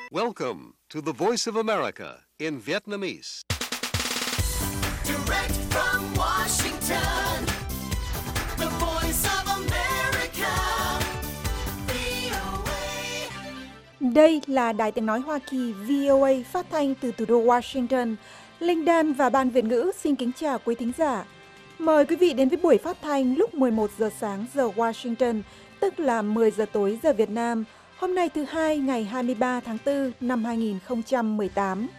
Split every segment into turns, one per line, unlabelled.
Welcome to the Voice of America in Vietnamese.
Direct from Washington, the Voice of America, VOA.
Đây là Đài Tiếng Nói Hoa Kỳ VOA phát thanh từ thủ đô Washington. Linh Dan và Ban Việt ngữ xin kính chào quý thính giả. Mời quý vị đến với buổi phát thanh lúc 11 giờ sáng giờ Washington, tức là 10 giờ tối giờ Việt Nam. Hôm nay thứ Hai ngày 23 tháng 4 năm 2018.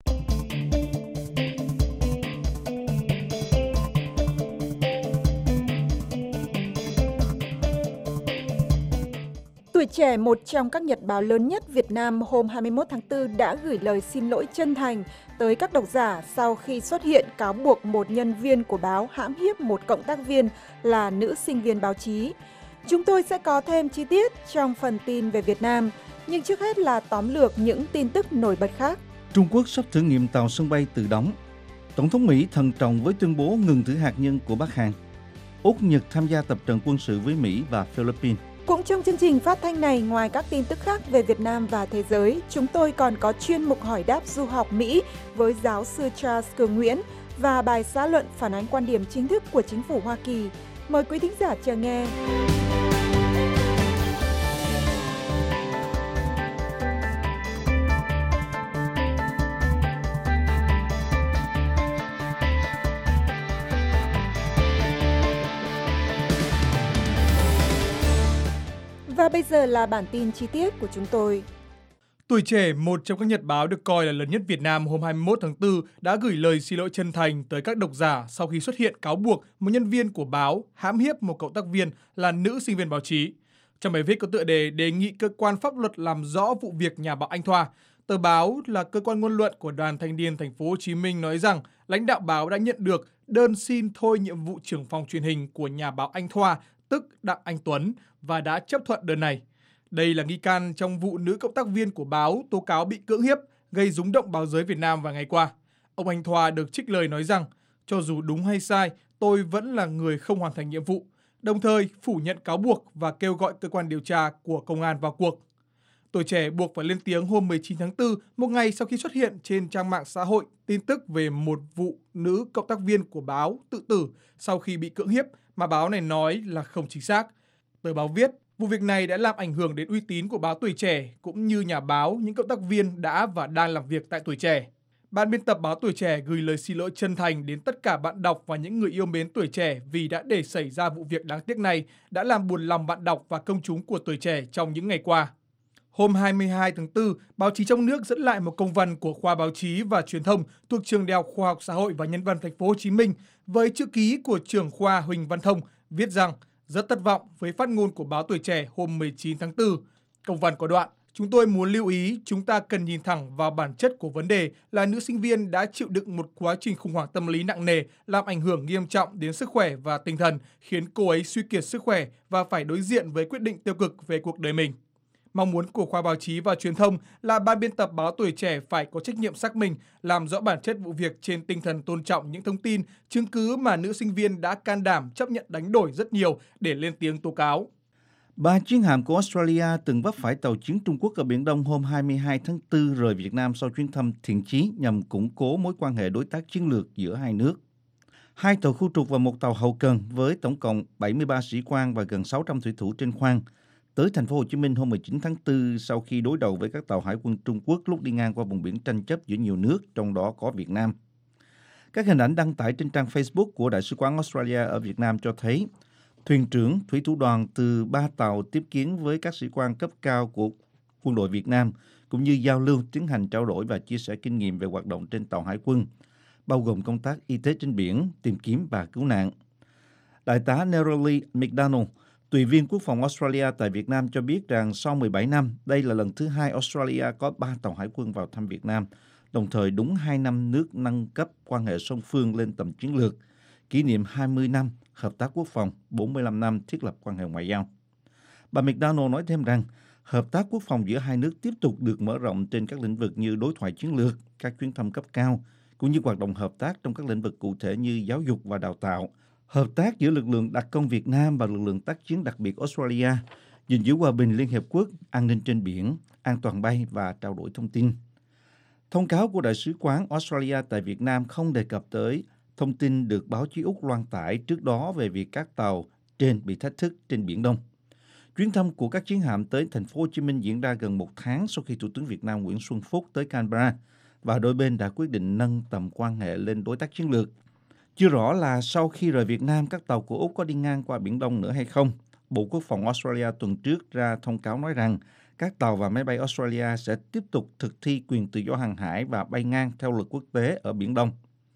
Tuổi Trẻ, một trong các nhật báo lớn nhất Việt Nam, hôm 21 tháng 4 đã gửi lời xin lỗi chân thành tới các độc giả sau khi xuất hiện cáo buộc một nhân viên của báo hãm hiếp một cộng tác viên là nữ sinh viên báo chí. Chúng tôi sẽ có thêm chi tiết trong phần tin về Việt Nam, nhưng trước hết là tóm lược những tin tức nổi bật khác.
Trung Quốc sắp thử nghiệm tàu sân bay tự đóng. Tổng thống Mỹ thận trọng với tuyên bố ngừng thử hạt nhân của Bắc Hàn. Úc, Nhật tham gia tập trận quân sự với Mỹ và Philippines.
Cũng trong chương trình phát thanh này, ngoài các tin tức khác về Việt Nam và thế giới, chúng tôi còn có chuyên mục hỏi đáp du học Mỹ với giáo sư Charles Cường Nguyễn và bài xã luận phản ánh quan điểm chính thức của chính phủ Hoa Kỳ. Mời quý thính giả chờ nghe. Và bây giờ là bản tin chi tiết của chúng tôi.
Tuổi Trẻ, một trong các nhật báo được coi là lớn nhất Việt Nam, hôm 21 tháng 4 đã gửi lời xin lỗi chân thành tới các độc giả sau khi xuất hiện cáo buộc một nhân viên của báo hãm hiếp một cộng tác viên là nữ sinh viên báo chí. Trong bài viết có tựa đề đề nghị cơ quan pháp luật làm rõ vụ việc nhà báo Anh Thoa, tờ báo là cơ quan ngôn luận của Đoàn Thanh niên Thành phố Hồ Chí Minh nói rằng lãnh đạo báo đã nhận được đơn xin thôi nhiệm vụ trưởng phòng truyền hình của nhà báo Anh Thoa, tức Đặng Anh Tuấn, và đã chấp thuận đơn này. Đây là nghi can trong vụ nữ cộng tác viên của báo tố cáo bị cưỡng hiếp, gây rúng động báo giới Việt Nam vài ngày qua. Ông Anh Thoa được trích lời nói rằng, cho dù đúng hay sai, tôi vẫn là người không hoàn thành nhiệm vụ, đồng thời phủ nhận cáo buộc và kêu gọi cơ quan điều tra của công an vào cuộc. Tuổi Trẻ buộc phải lên tiếng hôm 19 tháng 4, một ngày sau khi xuất hiện trên trang mạng xã hội tin tức về một vụ nữ cộng tác viên của báo tự tử sau khi bị cưỡng hiếp mà báo này nói là không chính xác. Tờ báo viết, vụ việc này đã làm ảnh hưởng đến uy tín của báo Tuổi Trẻ cũng như nhà báo, những cộng tác viên đã và đang làm việc tại Tuổi Trẻ. Ban biên tập báo Tuổi Trẻ gửi lời xin lỗi chân thành đến tất cả bạn đọc và những người yêu mến Tuổi Trẻ vì đã để xảy ra vụ việc đáng tiếc này, đã làm buồn lòng bạn đọc và công chúng của Tuổi Trẻ trong những ngày qua. Hôm 22 tháng 4, báo chí trong nước dẫn lại một công văn của khoa báo chí và truyền thông thuộc Trường Đại học Khoa học Xã hội và Nhân văn Thành phố Hồ Chí Minh với chữ ký của trưởng khoa Huỳnh Văn Thông viết rằng rất thất vọng với phát ngôn của báo Tuổi Trẻ hôm 19 tháng 4. Công văn có đoạn, chúng tôi muốn lưu ý chúng ta cần nhìn thẳng vào bản chất của vấn đề là nữ sinh viên đã chịu đựng một quá trình khủng hoảng tâm lý nặng nề làm ảnh hưởng nghiêm trọng đến sức khỏe và tinh thần, khiến cô ấy suy kiệt sức khỏe và phải đối diện với quyết định tiêu cực về cuộc đời mình. Mong muốn của khoa báo chí và truyền thông là ban biên tập báo Tuổi Trẻ phải có trách nhiệm xác minh, làm rõ bản chất vụ việc trên tinh thần tôn trọng những thông tin, chứng cứ mà nữ sinh viên đã can đảm chấp nhận đánh đổi rất nhiều để lên tiếng tố cáo.
3 chiến hạm của Australia từng vấp phải tàu chiến Trung Quốc ở Biển Đông hôm 22 tháng 4 rời Việt Nam sau chuyến thăm thiện chí nhằm củng cố mối quan hệ đối tác chiến lược giữa hai nước. 2 tàu khu trục và 1 tàu hậu cần với tổng cộng 73 sĩ quan và gần 600 thủy thủ trên khoang tới thành phố Hồ Chí Minh hôm 19 tháng 4 sau khi đối đầu với các tàu hải quân Trung Quốc lúc đi ngang qua vùng biển tranh chấp giữa nhiều nước, trong đó có Việt Nam. Các hình ảnh đăng tải trên trang Facebook của Đại sứ quán Australia ở Việt Nam cho thấy thuyền trưởng, thủy thủ đoàn từ 3 tàu tiếp kiến với các sĩ quan cấp cao của quân đội Việt Nam, cũng như giao lưu, tiến hành trao đổi và chia sẻ kinh nghiệm về hoạt động trên tàu hải quân, bao gồm công tác y tế trên biển, tìm kiếm và cứu nạn. Đại tá Neroli McDonald, tùy viên quốc phòng Australia tại Việt Nam cho biết rằng sau 17 năm, đây là lần thứ 2 Australia có 3 tàu hải quân vào thăm Việt Nam, đồng thời đúng 2 năm nước nâng cấp quan hệ song phương lên tầm chiến lược, kỷ niệm 20 năm hợp tác quốc phòng, 45 năm thiết lập quan hệ ngoại giao. Bà McDonald nói thêm rằng, hợp tác quốc phòng giữa hai nước tiếp tục được mở rộng trên các lĩnh vực như đối thoại chiến lược, các chuyến thăm cấp cao, cũng như hoạt động hợp tác trong các lĩnh vực cụ thể như giáo dục và đào tạo, hợp tác giữa lực lượng đặc công Việt Nam và lực lượng tác chiến đặc biệt Australia, gìn giữ hòa bình Liên Hiệp Quốc, an ninh trên biển, an toàn bay và trao đổi thông tin. Thông cáo của Đại sứ quán Australia tại Việt Nam không đề cập tới thông tin được báo chí Úc loan tải trước đó về việc các tàu trên bị thách thức trên Biển Đông. Chuyến thăm của các chiến hạm tới thành phố Hồ Chí Minh diễn ra gần một tháng sau khi Thủ tướng Việt Nam Nguyễn Xuân Phúc tới Canberra và đôi bên đã quyết định nâng tầm quan hệ lên đối tác chiến lược. Chưa rõ là sau khi rời Việt Nam, các tàu của Úc có đi ngang qua Biển Đông nữa hay không. Bộ Quốc phòng Australia tuần trước ra thông cáo nói rằng các tàu và máy bay Australia sẽ tiếp tục thực thi quyền tự do hàng hải và bay ngang theo luật quốc tế ở Biển Đông.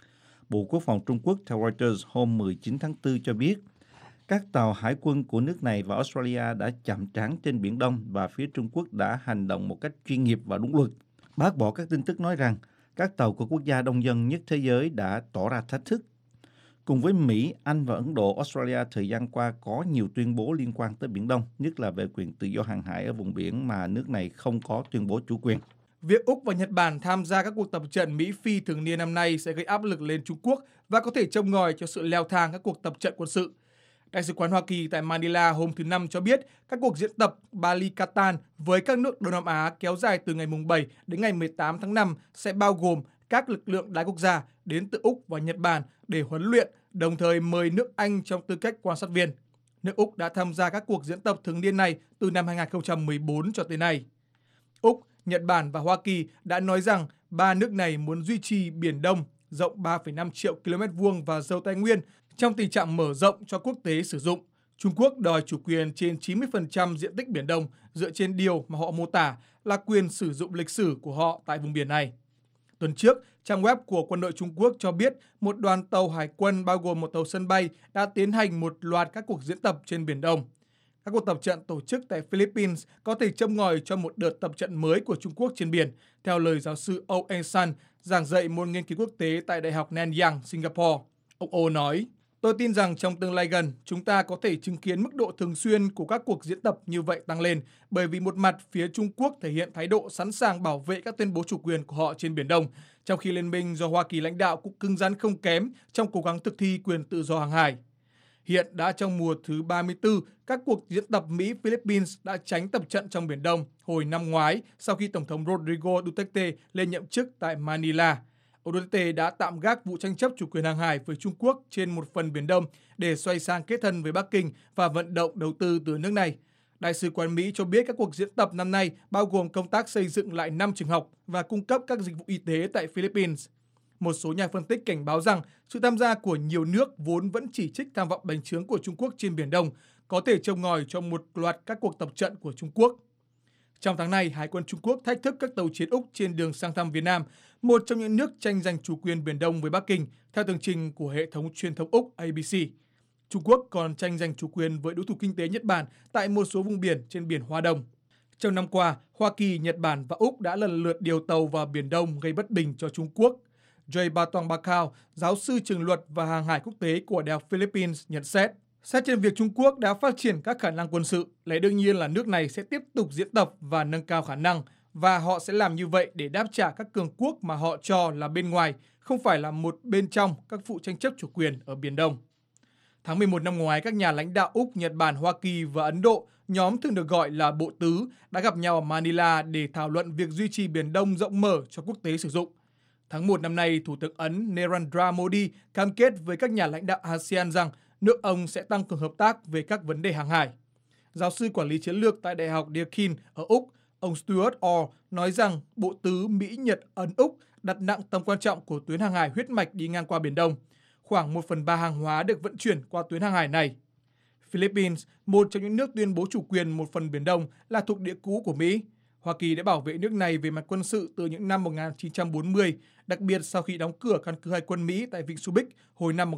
Bộ Quốc phòng Trung Quốc theo Reuters hôm 19 tháng 4 cho biết các tàu hải quân của nước này và Australia đã chạm trán trên Biển Đông và phía Trung Quốc đã hành động một cách chuyên nghiệp và đúng luật. Bác bỏ các tin tức nói rằng các tàu của quốc gia đông dân nhất thế giới đã tỏ ra thách thức. Cùng với Mỹ, Anh và Ấn Độ, Australia thời gian qua có nhiều tuyên bố liên quan tới Biển Đông, nhất là về quyền tự do hàng hải ở vùng biển mà nước này không có tuyên bố chủ quyền.
Việc Úc và Nhật Bản tham gia các cuộc tập trận Mỹ-Phi thường niên năm nay sẽ gây áp lực lên Trung Quốc và có thể châm ngòi cho sự leo thang các cuộc tập trận quân sự. Đại sứ quán Hoa Kỳ tại Manila hôm thứ Năm cho biết các cuộc diễn tập Balikatan với các nước Đông Nam Á kéo dài từ ngày 7 đến ngày 18 tháng 5 sẽ bao gồm các lực lượng đái quốc gia đến từ Úc và Nhật Bản để huấn luyện, đồng thời mời nước Anh trong tư cách quan sát viên. Nước Úc đã tham gia các cuộc diễn tập thường niên này từ năm 2014 cho tới nay. Úc, Nhật Bản và Hoa Kỳ đã nói rằng ba nước này muốn duy trì Biển Đông rộng 3,5 triệu km vuông và giàu tài nguyên trong tình trạng mở rộng cho quốc tế sử dụng. Trung Quốc đòi chủ quyền trên 90% diện tích Biển Đông dựa trên điều mà họ mô tả là quyền sử dụng lịch sử của họ tại vùng biển này. Tuần trước, trang web của quân đội Trung Quốc cho biết một đoàn tàu hải quân bao gồm một tàu sân bay đã tiến hành một loạt các cuộc diễn tập trên Biển Đông. Các cuộc tập trận tổ chức tại Philippines có thể châm ngòi cho một đợt tập trận mới của Trung Quốc trên biển, theo lời giáo sư Oh En-san, giảng dạy môn nghiên cứu quốc tế tại Đại học Nanyang, Singapore. Ông Oh nói, tôi tin rằng trong tương lai gần, chúng ta có thể chứng kiến mức độ thường xuyên của các cuộc diễn tập như vậy tăng lên, bởi vì một mặt phía Trung Quốc thể hiện thái độ sẵn sàng bảo vệ các tuyên bố chủ quyền của họ trên Biển Đông, trong khi Liên minh do Hoa Kỳ lãnh đạo cũng cứng rắn không kém trong cố gắng thực thi quyền tự do hàng hải. Hiện đã trong mùa thứ 34, các cuộc diễn tập Mỹ-Philippines đã tránh tập trận trong Biển Đông hồi năm ngoái sau khi Tổng thống Rodrigo Duterte lên nhậm chức tại Manila. Ông Duterte đã tạm gác vụ tranh chấp chủ quyền hàng hải với Trung Quốc trên một phần Biển Đông để xoay sang kết thân với Bắc Kinh và vận động đầu tư từ nước này. Đại sứ quán Mỹ cho biết các cuộc diễn tập năm nay bao gồm công tác xây dựng lại 5 trường học và cung cấp các dịch vụ y tế tại Philippines. Một số nhà phân tích cảnh báo rằng sự tham gia của nhiều nước vốn vẫn chỉ trích tham vọng bành trướng của Trung Quốc trên Biển Đông có thể châm ngòi cho một loạt các cuộc tập trận của Trung Quốc. Trong tháng này, Hải quân Trung Quốc thách thức các tàu chiến Úc trên đường sang thăm Việt Nam, một trong những nước tranh giành chủ quyền Biển Đông với Bắc Kinh, theo tường trình của hệ thống truyền thông Úc ABC. Trung Quốc còn tranh giành chủ quyền với đối thủ kinh tế Nhật Bản tại một số vùng biển trên Biển Hoa Đông. Trong năm qua, Hoa Kỳ, Nhật Bản và Úc đã lần lượt điều tàu vào Biển Đông gây bất bình cho Trung Quốc. Jay Batong Bakau, giáo sư trường luật và hàng hải quốc tế của Đại học Philippines nhận xét trên việc Trung Quốc đã phát triển các khả năng quân sự, lẽ đương nhiên là nước này sẽ tiếp tục diễn tập và nâng cao khả năng, và họ sẽ làm như vậy để đáp trả các cường quốc mà họ cho là bên ngoài, không phải là một bên trong các vụ tranh chấp chủ quyền ở Biển Đông. Tháng 11 năm ngoái, các nhà lãnh đạo Úc, Nhật Bản, Hoa Kỳ và Ấn Độ, nhóm thường được gọi là Bộ Tứ, đã gặp nhau ở Manila để thảo luận việc duy trì Biển Đông rộng mở cho quốc tế sử dụng. Tháng 1 năm nay, Thủ tướng Ấn Narendra Modi cam kết với các nhà lãnh đạo ASEAN rằng nước ông sẽ tăng cường hợp tác về các vấn đề hàng hải. Giáo sư quản lý chiến lược tại Đại học Deakin ở Úc, ông Stuart Orr nói rằng Bộ Tứ Mỹ, Nhật, Ấn, Úc đặt nặng tầm quan trọng của tuyến hàng hải huyết mạch đi ngang qua Biển Đông. Khoảng 1/3 hàng hóa được vận chuyển qua tuyến hàng hải này. Philippines, một trong những nước tuyên bố chủ quyền một phần Biển Đông, là thuộc địa cũ của Mỹ. Hoa Kỳ đã bảo vệ nước này về mặt quân sự từ những năm 1940, đặc biệt sau khi đóng cửa căn cứ hải quân Mỹ tại Vịnh Subic hồi năm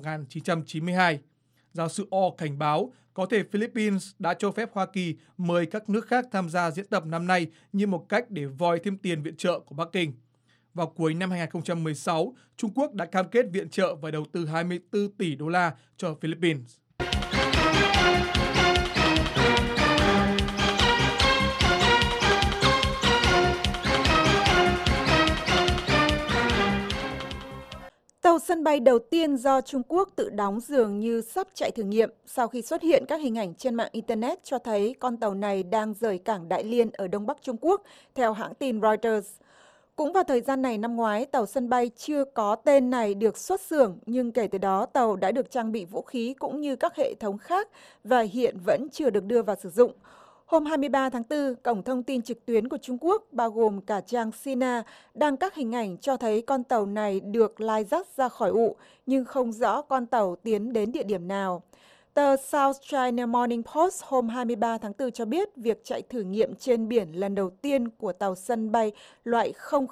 1992. Giáo sư Orr cảnh báo có thể Philippines đã cho phép Hoa Kỳ mời các nước khác tham gia diễn tập năm nay như một cách để vòi thêm tiền viện trợ của Bắc Kinh. Vào cuối năm 2016, Trung Quốc đã cam kết viện trợ và đầu tư 24 tỷ đô la cho Philippines.
Tàu Tàu sân bay đầu tiên do Trung Quốc tự đóng dường như sắp chạy thử nghiệm sau khi xuất hiện các hình ảnh trên mạng Internet cho thấy con tàu này đang rời cảng Đại Liên ở Đông Bắc Trung Quốc, theo hãng tin Reuters. Cũng vào thời gian này năm ngoái, tàu sân bay chưa có tên này được xuất xưởng, nhưng kể từ đó tàu đã được trang bị vũ khí cũng như các hệ thống khác và hiện vẫn chưa được đưa vào sử dụng. Hôm 23 tháng 4, cổng thông tin trực tuyến của Trung Quốc, bao gồm cả trang Sina, đăng các hình ảnh cho thấy con tàu này được lai dắt ra khỏi ụ, nhưng không rõ con tàu tiến đến địa điểm nào. Tờ South China Morning Post hôm 23 tháng 4 cho biết việc chạy thử nghiệm trên biển lần đầu tiên của tàu sân bay loại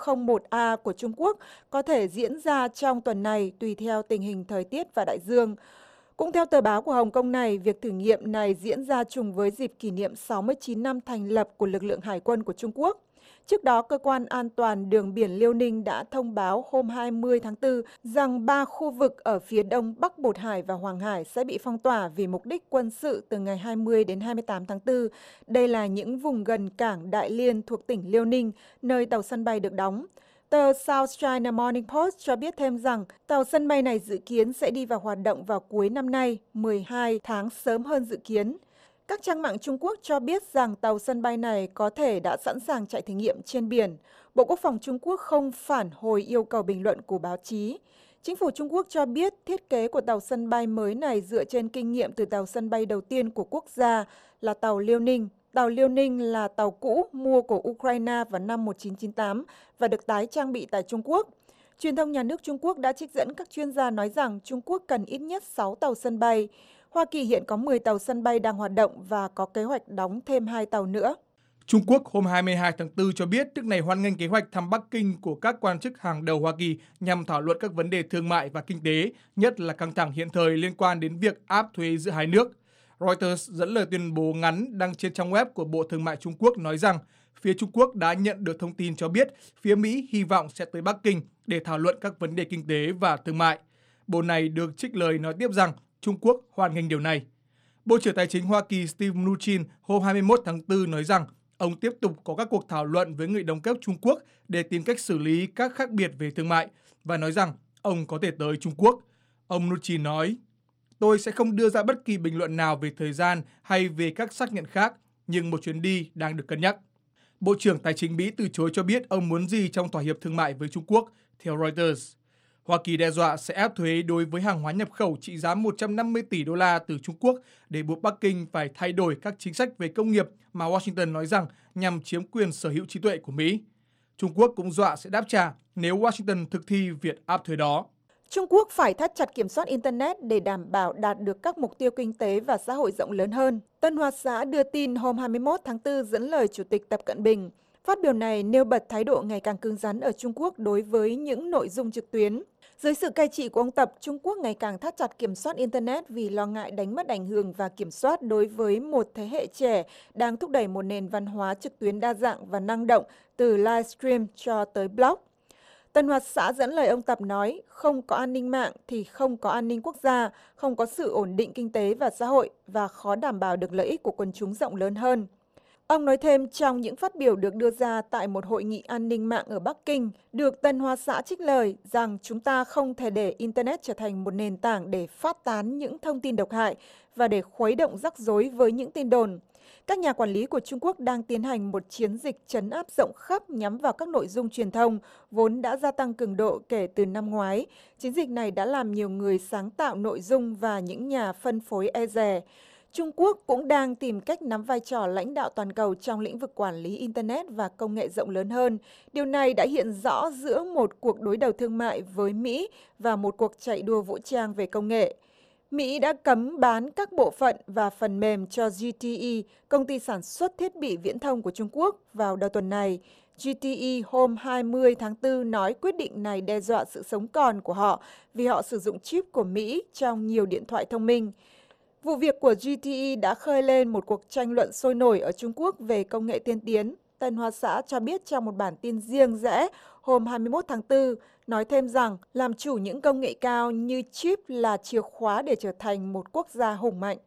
001A của Trung Quốc có thể diễn ra trong tuần này tùy theo tình hình thời tiết và đại dương. Cũng theo tờ báo của Hồng Kông này, việc thử nghiệm này diễn ra trùng với dịp kỷ niệm 69 năm thành lập của lực lượng hải quân của Trung Quốc. Trước đó, Cơ quan An toàn Đường biển Liêu Ninh đã thông báo hôm 20 tháng 4 rằng 3 khu vực ở phía đông Bắc Bột Hải và Hoàng Hải sẽ bị phong tỏa vì mục đích quân sự từ ngày 20 đến 28 tháng 4. Đây là những vùng gần cảng Đại Liên thuộc tỉnh Liêu Ninh, nơi tàu sân bay được đóng. Tờ South China Morning Post cho biết thêm rằng tàu sân bay này dự kiến sẽ đi vào hoạt động vào cuối năm nay, 12 tháng sớm hơn dự kiến. Các trang mạng Trung Quốc cho biết rằng tàu sân bay này có thể đã sẵn sàng chạy thử nghiệm trên biển. Bộ Quốc phòng Trung Quốc không phản hồi yêu cầu bình luận của báo chí. Chính phủ Trung Quốc cho biết thiết kế của tàu sân bay mới này dựa trên kinh nghiệm từ tàu sân bay đầu tiên của quốc gia là tàu Liêu Ninh. Tàu Liêu Ninh là tàu cũ mua của Ukraine vào năm 1998 và được tái trang bị tại Trung Quốc. Truyền thông nhà nước Trung Quốc đã trích dẫn các chuyên gia nói rằng Trung Quốc cần ít nhất 6 tàu sân bay. Hoa Kỳ hiện có 10 tàu sân bay đang hoạt động và có kế hoạch đóng thêm 2 tàu nữa.
Trung Quốc hôm 22 tháng 4 cho biết nước này hoan nghênh kế hoạch thăm Bắc Kinh của các quan chức hàng đầu Hoa Kỳ nhằm thảo luận các vấn đề thương mại và kinh tế, nhất là căng thẳng hiện thời liên quan đến việc áp thuế giữa hai nước. Reuters dẫn lời tuyên bố ngắn đăng trên trang web của Bộ Thương mại Trung Quốc nói rằng phía Trung Quốc đã nhận được thông tin cho biết phía Mỹ hy vọng sẽ tới Bắc Kinh để thảo luận các vấn đề kinh tế và thương mại. Bộ này được trích lời nói tiếp rằng Trung Quốc hoan nghênh điều này. Bộ trưởng Tài chính Hoa Kỳ Steve Mnuchin hôm 21 tháng 4 nói rằng ông tiếp tục có các cuộc thảo luận với người đồng cấp Trung Quốc để tìm cách xử lý các khác biệt về thương mại và nói rằng ông có thể tới Trung Quốc. Ông Mnuchin nói, tôi sẽ không đưa ra bất kỳ bình luận nào về thời gian hay về các xác nhận khác, nhưng một chuyến đi đang được cân nhắc. Bộ trưởng Tài chính Mỹ từ chối cho biết ông muốn gì trong thỏa hiệp thương mại với Trung Quốc, theo Reuters. Hoa Kỳ đe dọa sẽ áp thuế đối với hàng hóa nhập khẩu trị giá 150 tỷ đô la từ Trung Quốc để buộc Bắc Kinh phải thay đổi các chính sách về công nghiệp mà Washington nói rằng nhằm chiếm quyền sở hữu trí tuệ của Mỹ. Trung Quốc cũng dọa sẽ đáp trả nếu Washington thực thi việc áp thuế đó.
Trung Quốc phải thắt chặt kiểm soát Internet để đảm bảo đạt được các mục tiêu kinh tế và xã hội rộng lớn hơn. Tân Hoa Xã đưa tin hôm 21 tháng 4 dẫn lời Chủ tịch Tập Cận Bình. Phát biểu này nêu bật thái độ ngày càng cứng rắn ở Trung Quốc đối với những nội dung trực tuyến. Dưới sự cai trị của ông Tập, Trung Quốc ngày càng thắt chặt kiểm soát Internet vì lo ngại đánh mất ảnh hưởng và kiểm soát đối với một thế hệ trẻ đang thúc đẩy một nền văn hóa trực tuyến đa dạng và năng động từ livestream cho tới blog. Tân Hoa Xã dẫn lời ông Tập nói, không có an ninh mạng thì không có an ninh quốc gia, không có sự ổn định kinh tế và xã hội và khó đảm bảo được lợi ích của quần chúng rộng lớn hơn. Ông nói thêm trong những phát biểu được đưa ra tại một hội nghị an ninh mạng ở Bắc Kinh, được Tân Hoa Xã trích lời rằng chúng ta không thể để Internet trở thành một nền tảng để phát tán những thông tin độc hại và để khuấy động rắc rối với những tin đồn. Các nhà quản lý của Trung Quốc đang tiến hành một chiến dịch trấn áp rộng khắp nhắm vào các nội dung truyền thông, vốn đã gia tăng cường độ kể từ năm ngoái. Chiến dịch này đã làm nhiều người sáng tạo nội dung và những nhà phân phối e dè. Trung Quốc cũng đang tìm cách nắm vai trò lãnh đạo toàn cầu trong lĩnh vực quản lý Internet và công nghệ rộng lớn hơn. Điều này đã hiện rõ giữa một cuộc đối đầu thương mại với Mỹ và một cuộc chạy đua vũ trang về công nghệ. Mỹ đã cấm bán các bộ phận và phần mềm cho ZTE, công ty sản xuất thiết bị viễn thông của Trung Quốc, vào đầu tuần này. ZTE hôm 20 tháng 4 nói quyết định này đe dọa sự sống còn của họ vì họ sử dụng chip của Mỹ trong nhiều điện thoại thông minh. Vụ việc của ZTE đã khơi lên một cuộc tranh luận sôi nổi ở Trung Quốc về công nghệ tiên tiến. Tân Hoa Xã cho biết trong một bản tin riêng rẽ hôm 21 tháng 4, nói thêm rằng làm chủ những công nghệ cao như chip là chìa khóa để trở thành một quốc gia hùng mạnh.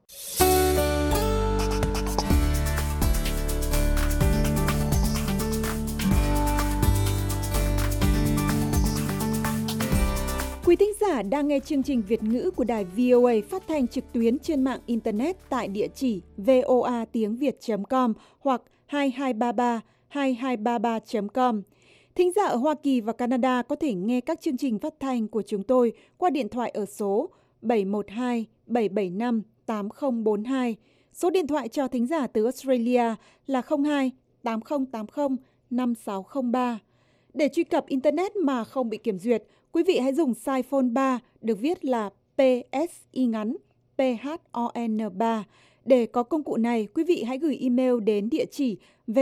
Quý thính giả đang nghe chương trình Việt ngữ của đài VOA phát thanh trực tuyến trên mạng Internet tại địa chỉ voatiengviet.com hoặc 2233 Thính giả ở Hoa Kỳ và Canada có thể nghe các chương trình phát thanh của chúng tôi qua điện thoại ở số 712-775-8042. Số điện thoại cho thính giả từ Australia là 02-8080-5603. Để truy cập Internet mà không bị kiểm duyệt, quý vị hãy dùng size phone 3 được viết là PSI ngắn PHON 3. Để có công cụ này, quý vị hãy gửi email đến địa chỉ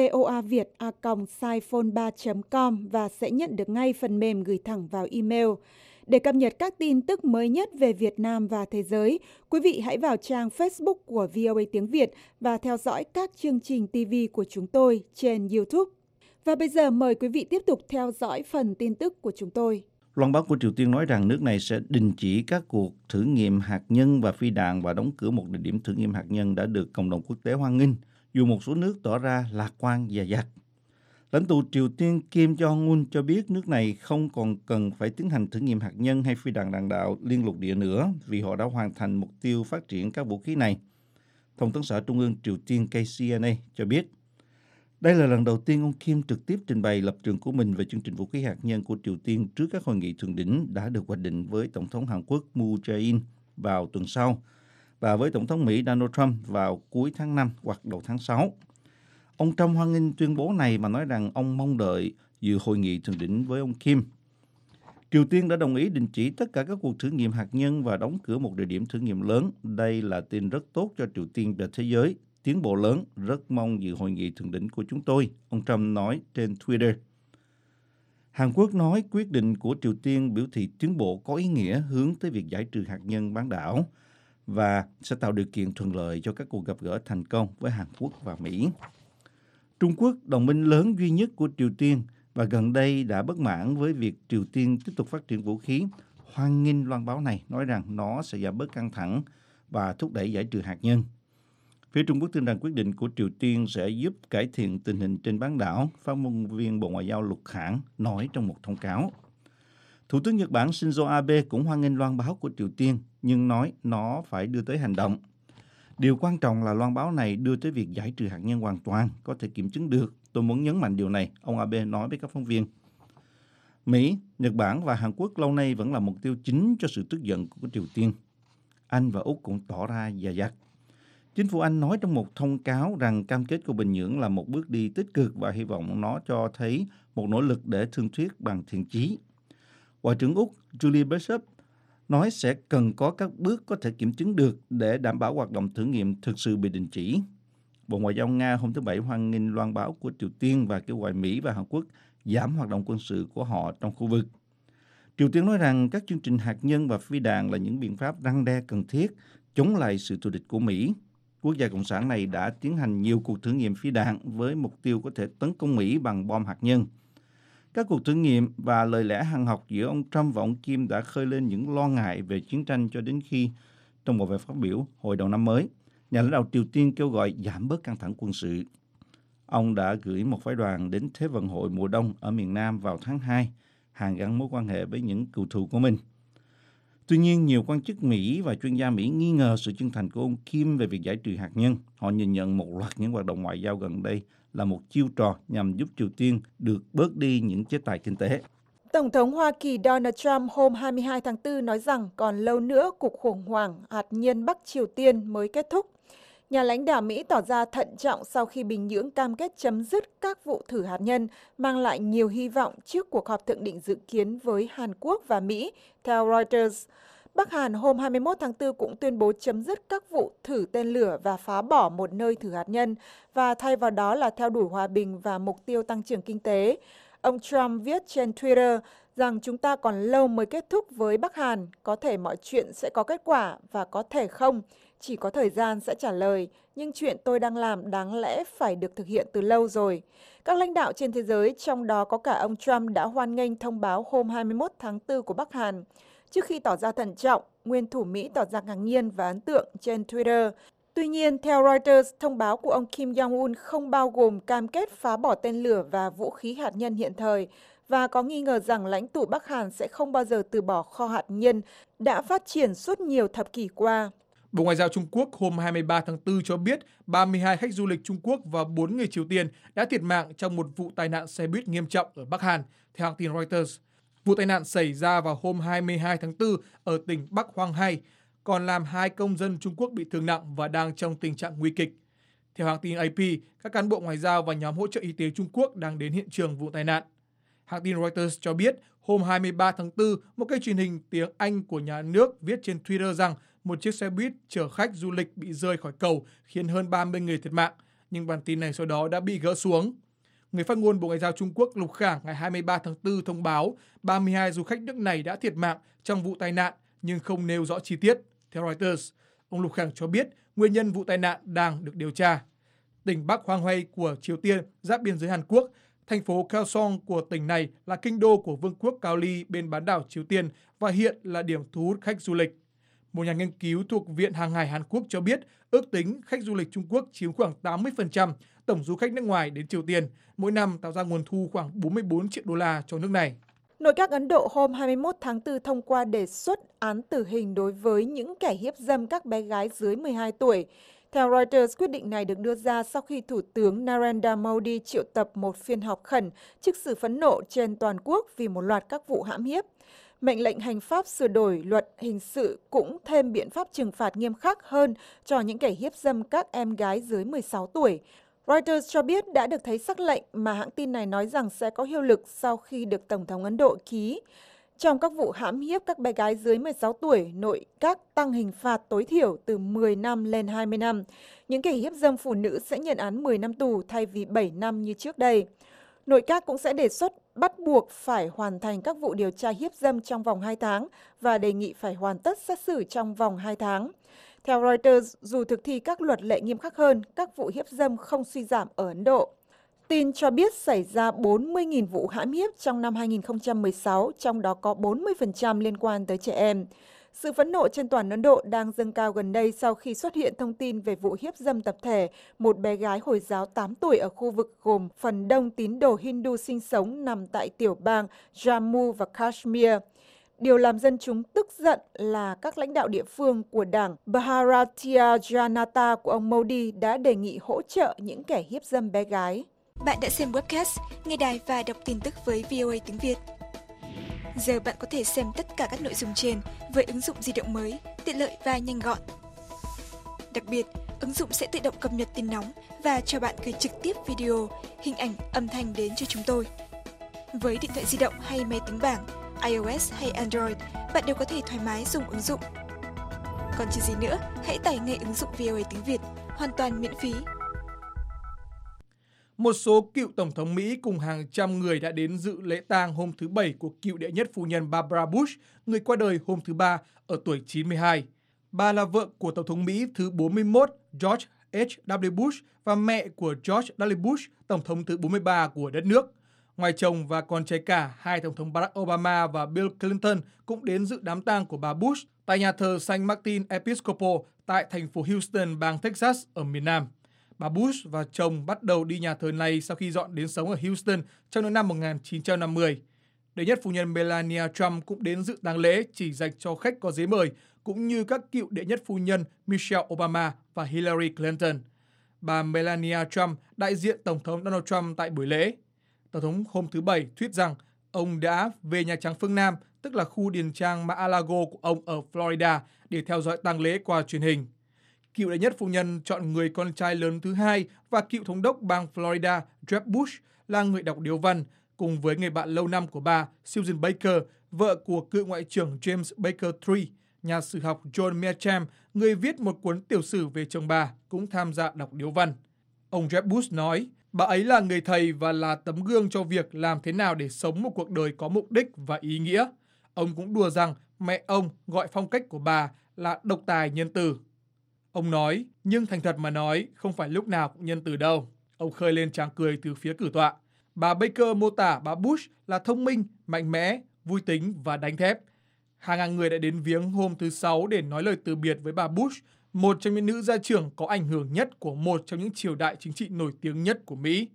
voaviet@saiphone3.com và sẽ nhận được ngay phần mềm gửi thẳng vào email. Để cập nhật các tin tức mới nhất về Việt Nam và thế giới, quý vị hãy vào trang Facebook của VOA Tiếng Việt và theo dõi các chương trình TV của chúng tôi trên YouTube. Và bây giờ mời quý vị tiếp tục theo dõi phần tin tức của chúng tôi.
Loan báo của Triều Tiên nói rằng nước này sẽ đình chỉ các cuộc thử nghiệm hạt nhân và phi đạn và đóng cửa một địa điểm thử nghiệm hạt nhân đã được cộng đồng quốc tế hoan nghênh, dù một số nước tỏ ra lạc quan dè dặt. Lãnh tụ Triều Tiên Kim Jong-un cho biết nước này không còn cần phải tiến hành thử nghiệm hạt nhân hay phi đạn đạn đạo liên lục địa nữa vì họ đã hoàn thành mục tiêu phát triển các vũ khí này. Thông tấn xã Trung ương Triều Tiên KCNA cho biết, đây là lần đầu tiên ông Kim trực tiếp trình bày lập trường của mình về chương trình vũ khí hạt nhân của Triều Tiên trước các hội nghị thượng đỉnh đã được hoạch định với Tổng thống Hàn Quốc Moon Jae-in vào tuần sau và với Tổng thống Mỹ Donald Trump vào cuối tháng 5 hoặc đầu tháng 6. Ông Trump hoan nghênh tuyên bố này mà nói rằng ông mong đợi dự hội nghị thượng đỉnh với ông Kim. Triều Tiên đã đồng ý đình chỉ tất cả các cuộc thử nghiệm hạt nhân và đóng cửa một địa điểm thử nghiệm lớn. Đây là tin rất tốt cho Triều Tiên và thế giới. Tiến bộ lớn, rất mong dự hội nghị thượng đỉnh của chúng tôi, ông Trump nói trên Twitter. Hàn Quốc nói quyết định của Triều Tiên biểu thị tiến bộ có ý nghĩa hướng tới việc giải trừ hạt nhân bán đảo và sẽ tạo điều kiện thuận lợi cho các cuộc gặp gỡ thành công với Hàn Quốc và Mỹ. Trung Quốc, đồng minh lớn duy nhất của Triều Tiên và gần đây đã bất mãn với việc Triều Tiên tiếp tục phát triển vũ khí, hoan nghênh loan báo này, nói rằng nó sẽ giảm bớt căng thẳng và thúc đẩy giải trừ hạt nhân. Phía Trung Quốc tin rằng quyết định của Triều Tiên sẽ giúp cải thiện tình hình trên bán đảo, phát ngôn viên Bộ Ngoại giao Lục Khảng nói trong một thông cáo. Thủ tướng Nhật Bản Shinzo Abe cũng hoan nghênh loan báo của Triều Tiên, nhưng nói nó phải đưa tới hành động. Điều quan trọng là loan báo này đưa tới việc giải trừ hạt nhân hoàn toàn, có thể kiểm chứng được. Tôi muốn nhấn mạnh điều này, ông Abe nói với các phóng viên. Mỹ, Nhật Bản và Hàn Quốc lâu nay vẫn là mục tiêu chính cho sự tức giận của Triều Tiên. Anh và Úc cũng tỏ ra dè dặt. Chính phủ Anh nói trong một thông cáo rằng cam kết của Bình Nhưỡng là một bước đi tích cực và hy vọng nó cho thấy một nỗ lực để thương thuyết bằng thiện chí. Ngoại trưởng Úc Julie Bishop nói sẽ cần có các bước có thể kiểm chứng được để đảm bảo hoạt động thử nghiệm thực sự bị đình chỉ. Bộ Ngoại giao Nga hôm thứ Bảy hoan nghênh loan báo của Triều Tiên và kêu gọi Mỹ và Hàn Quốc giảm hoạt động quân sự của họ trong khu vực. Triều Tiên nói rằng các chương trình hạt nhân và phi đạn là những biện pháp răn đe cần thiết chống lại sự thù địch của Mỹ. Quốc gia Cộng sản này đã tiến hành nhiều cuộc thử nghiệm phi đạn với mục tiêu có thể tấn công Mỹ bằng bom hạt nhân. Các cuộc thử nghiệm và lời lẽ hằn học giữa ông Trump và ông Kim đã khơi lên những lo ngại về chiến tranh cho đến khi, trong một bài phát biểu hồi đầu năm mới, nhà lãnh đạo Triều Tiên kêu gọi giảm bớt căng thẳng quân sự. Ông đã gửi một phái đoàn đến Thế vận hội mùa đông ở miền Nam vào tháng 2, hàn gắn mối quan hệ với những cựu thù của mình. Tuy nhiên, nhiều quan chức Mỹ và chuyên gia Mỹ nghi ngờ sự chân thành của ông Kim về việc giải trừ hạt nhân. Họ nhìn nhận một loạt những hoạt động ngoại giao gần đây là một chiêu trò nhằm giúp Triều Tiên được bớt đi những chế tài kinh tế.
Tổng thống Hoa Kỳ Donald Trump hôm 22 tháng 4 nói rằng còn lâu nữa cuộc khủng hoảng hạt nhân Bắc Triều Tiên mới kết thúc. Nhà lãnh đạo Mỹ tỏ ra thận trọng sau khi Bình Nhưỡng cam kết chấm dứt các vụ thử hạt nhân, mang lại nhiều hy vọng trước cuộc họp thượng đỉnh dự kiến với Hàn Quốc và Mỹ, theo Reuters. Bắc Hàn hôm 21 tháng 4 cũng tuyên bố chấm dứt các vụ thử tên lửa và phá bỏ một nơi thử hạt nhân, và thay vào đó là theo đuổi hòa bình và mục tiêu tăng trưởng kinh tế. Ông Trump viết trên Twitter rằng chúng ta còn lâu mới kết thúc với Bắc Hàn, có thể mọi chuyện sẽ có kết quả và có thể không, chỉ có thời gian sẽ trả lời, nhưng chuyện tôi đang làm đáng lẽ phải được thực hiện từ lâu rồi. Các lãnh đạo trên thế giới, trong đó có cả ông Trump, đã hoan nghênh thông báo hôm 21 tháng 4 của Bắc Hàn. Trước khi tỏ ra thận trọng, nguyên thủ Mỹ tỏ ra ngạc nhiên và ấn tượng trên Twitter. Tuy nhiên, theo Reuters, thông báo của ông Kim Jong-un không bao gồm cam kết phá bỏ tên lửa và vũ khí hạt nhân hiện thời, và có nghi ngờ rằng lãnh tụ Bắc Hàn sẽ không bao giờ từ bỏ kho hạt nhân đã phát triển suốt nhiều thập kỷ qua.
Bộ Ngoại giao Trung Quốc hôm 23 tháng 4 cho biết 32 khách du lịch Trung Quốc và 4 người Triều Tiên đã thiệt mạng trong một vụ tai nạn xe buýt nghiêm trọng ở Bắc Hàn, theo hãng tin Reuters. Vụ tai nạn xảy ra vào hôm 22 tháng 4 ở tỉnh Bắc Hoang Hai, còn làm 2 công dân Trung Quốc bị thương nặng và đang trong tình trạng nguy kịch. Theo hãng tin AP, các cán bộ ngoại giao và nhóm hỗ trợ y tế Trung Quốc đang đến hiện trường vụ tai nạn. Hãng tin Reuters cho biết hôm 23 tháng 4, một kênh truyền hình tiếng Anh của nhà nước viết trên Twitter rằng một chiếc xe buýt chở khách du lịch bị rơi khỏi cầu khiến hơn 30 người thiệt mạng, nhưng bản tin này sau đó đã bị gỡ xuống. Người phát ngôn Bộ Ngoại giao Trung Quốc Lục Khang ngày 23 tháng 4 thông báo 32 du khách nước này đã thiệt mạng trong vụ tai nạn nhưng không nêu rõ chi tiết. Theo Reuters, ông Lục Khang cho biết nguyên nhân vụ tai nạn đang được điều tra. Tỉnh Bắc Hoang Hai của Triều Tiên giáp biên giới Hàn Quốc, thành phố Kaesong của tỉnh này là kinh đô của Vương quốc Cao Ly bên bán đảo Triều Tiên và hiện là điểm thu hút khách du lịch. Một nhà nghiên cứu thuộc Viện Hàng hải Hàn Quốc cho biết ước tính khách du lịch Trung Quốc chiếm khoảng 80% tổng du khách nước ngoài đến Triều Tiên, mỗi năm tạo ra nguồn thu khoảng 44 triệu đô la cho nước này.
Nội các Ấn Độ hôm 21 tháng 4 thông qua đề xuất án tử hình đối với những kẻ hiếp dâm các bé gái dưới 12 tuổi. Theo Reuters, quyết định này được đưa ra sau khi Thủ tướng Narendra Modi triệu tập một phiên họp khẩn trước sự phẫn nộ trên toàn quốc vì một loạt các vụ hãm hiếp. Mệnh lệnh hành pháp sửa đổi luật hình sự cũng thêm biện pháp trừng phạt nghiêm khắc hơn cho những kẻ hiếp dâm các em gái dưới 16 tuổi. Reuters cho biết đã được thấy sắc lệnh mà hãng tin này nói rằng sẽ có hiệu lực sau khi được Tổng thống Ấn Độ ký. Trong các vụ hãm hiếp các bé gái dưới 16 tuổi, nội các tăng hình phạt tối thiểu từ 10 năm lên 20 năm. Những kẻ hiếp dâm phụ nữ sẽ nhận án 10 năm tù thay vì 7 năm như trước đây. Nội các cũng sẽ đề xuất bắt buộc phải hoàn thành các vụ điều tra hiếp dâm trong vòng 2 tháng và đề nghị phải hoàn tất xét xử trong vòng 2 tháng. Theo Reuters, dù thực thi các luật lệ nghiêm khắc hơn, các vụ hiếp dâm không suy giảm ở Ấn Độ. Tin cho biết xảy ra 40.000 vụ hãm hiếp trong năm 2016, trong đó có 40% liên quan tới trẻ em. Sự phẫn nộ trên toàn Ấn Độ đang dâng cao gần đây sau khi xuất hiện thông tin về vụ hiếp dâm tập thể một bé gái Hồi giáo 8 tuổi ở khu vực gồm phần đông tín đồ Hindu sinh sống nằm tại tiểu bang Jammu và Kashmir. Điều làm dân chúng tức giận là các lãnh đạo địa phương của đảng Bharatiya Janata của ông Modi đã đề nghị hỗ trợ những kẻ hiếp dâm bé gái.
Bạn đã xem webcast, nghe đài và đọc tin tức với VOA tiếng Việt. Giờ bạn có thể xem tất cả các nội dung trên với ứng dụng di động mới, tiện lợi và nhanh gọn. Đặc biệt, ứng dụng sẽ tự động cập nhật tin nóng và cho bạn gửi trực tiếp video, hình ảnh, âm thanh đến cho chúng tôi. Với điện thoại di động hay máy tính bảng, iOS hay Android, bạn đều có thể thoải mái dùng ứng dụng. Còn chờ gì nữa, hãy tải ngay ứng dụng VOA tiếng Việt, hoàn toàn miễn phí.
Một số cựu Tổng thống Mỹ cùng hàng trăm người đã đến dự lễ tang hôm thứ Bảy của cựu đệ nhất phu nhân Barbara Bush, người qua đời hôm thứ Ba ở tuổi 92. Bà là vợ của Tổng thống Mỹ thứ 41 George H.W. Bush và mẹ của George W. Bush, Tổng thống thứ 43 của đất nước. Ngoài chồng và con trai cả, hai Tổng thống Barack Obama và Bill Clinton cũng đến dự đám tang của bà Bush tại nhà thờ Saint Martin Episcopal tại thành phố Houston, bang Texas ở miền Nam. Bà Bush và chồng bắt đầu đi nhà thờ này sau khi dọn đến sống ở Houston trong những năm 1950. Đệ nhất phu nhân Melania Trump cũng đến dự tang lễ chỉ dành cho khách có giấy mời, cũng như các cựu đệ nhất phu nhân Michelle Obama và Hillary Clinton. Bà Melania Trump đại diện Tổng thống Donald Trump tại buổi lễ. Tổng thống hôm thứ Bảy tweet rằng ông đã về Nhà Trắng phương Nam, tức là khu điền trang Mar-a-Lago của ông ở Florida, để theo dõi tang lễ qua truyền hình. Cựu đệ nhất phu nhân chọn người con trai lớn thứ hai và cựu thống đốc bang Florida Jeb Bush là người đọc điếu văn, cùng với người bạn lâu năm của bà Susan Baker, vợ của cựu ngoại trưởng James Baker III. Nhà sử học John Meacham, người viết một cuốn tiểu sử về chồng bà, cũng tham gia đọc điếu văn. Ông Jeb Bush nói, bà ấy là người thầy và là tấm gương cho việc làm thế nào để sống một cuộc đời có mục đích và ý nghĩa. Ông cũng đùa rằng mẹ ông gọi phong cách của bà là độc tài nhân từ. Ông nói, nhưng thành thật mà nói, không phải lúc nào cũng nhân từ đâu. Ông khơi lên tràng cười từ phía cử tọa. Bà Baker mô tả bà Bush là thông minh, mạnh mẽ, vui tính và đánh thép. Hàng ngàn người đã đến viếng hôm thứ Sáu để nói lời từ biệt với bà Bush, một trong những nữ gia trưởng có ảnh hưởng nhất của một trong những triều đại chính trị nổi tiếng nhất của Mỹ.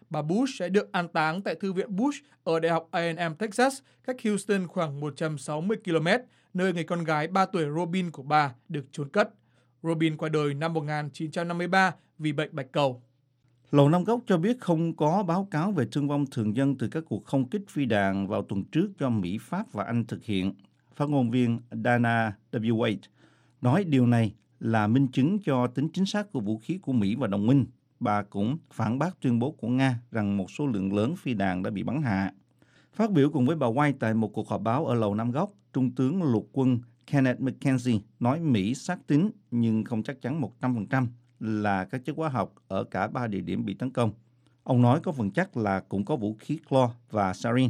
bà Bush sẽ được an táng tại Thư viện Bush ở Đại học A&M Texas, cách Houston khoảng 160 km, nơi người con gái 3 tuổi Robin của bà được chôn cất. Robin qua đời năm 1953 vì bệnh bạch cầu.
Lầu Năm Góc cho biết không có báo cáo về thương vong thường dân từ các cuộc không kích phi đạn vào tuần trước do Mỹ, Pháp và Anh thực hiện. Phát ngôn viên Dana W. Wade nói điều này là minh chứng cho tính chính xác của vũ khí của Mỹ và đồng minh. Bà cũng phản bác tuyên bố của Nga rằng một số lượng lớn phi đạn đã bị bắn hạ. Phát biểu cùng với bà White tại một cuộc họp báo ở Lầu Năm Góc, Trung tướng Lục quân Kenneth McKenzie nói Mỹ xác tín nhưng không chắc chắn 100% là các chất hóa học ở cả 3 địa điểm bị tấn công. Ông nói có phần chắc là cũng có vũ khí clo và sarin.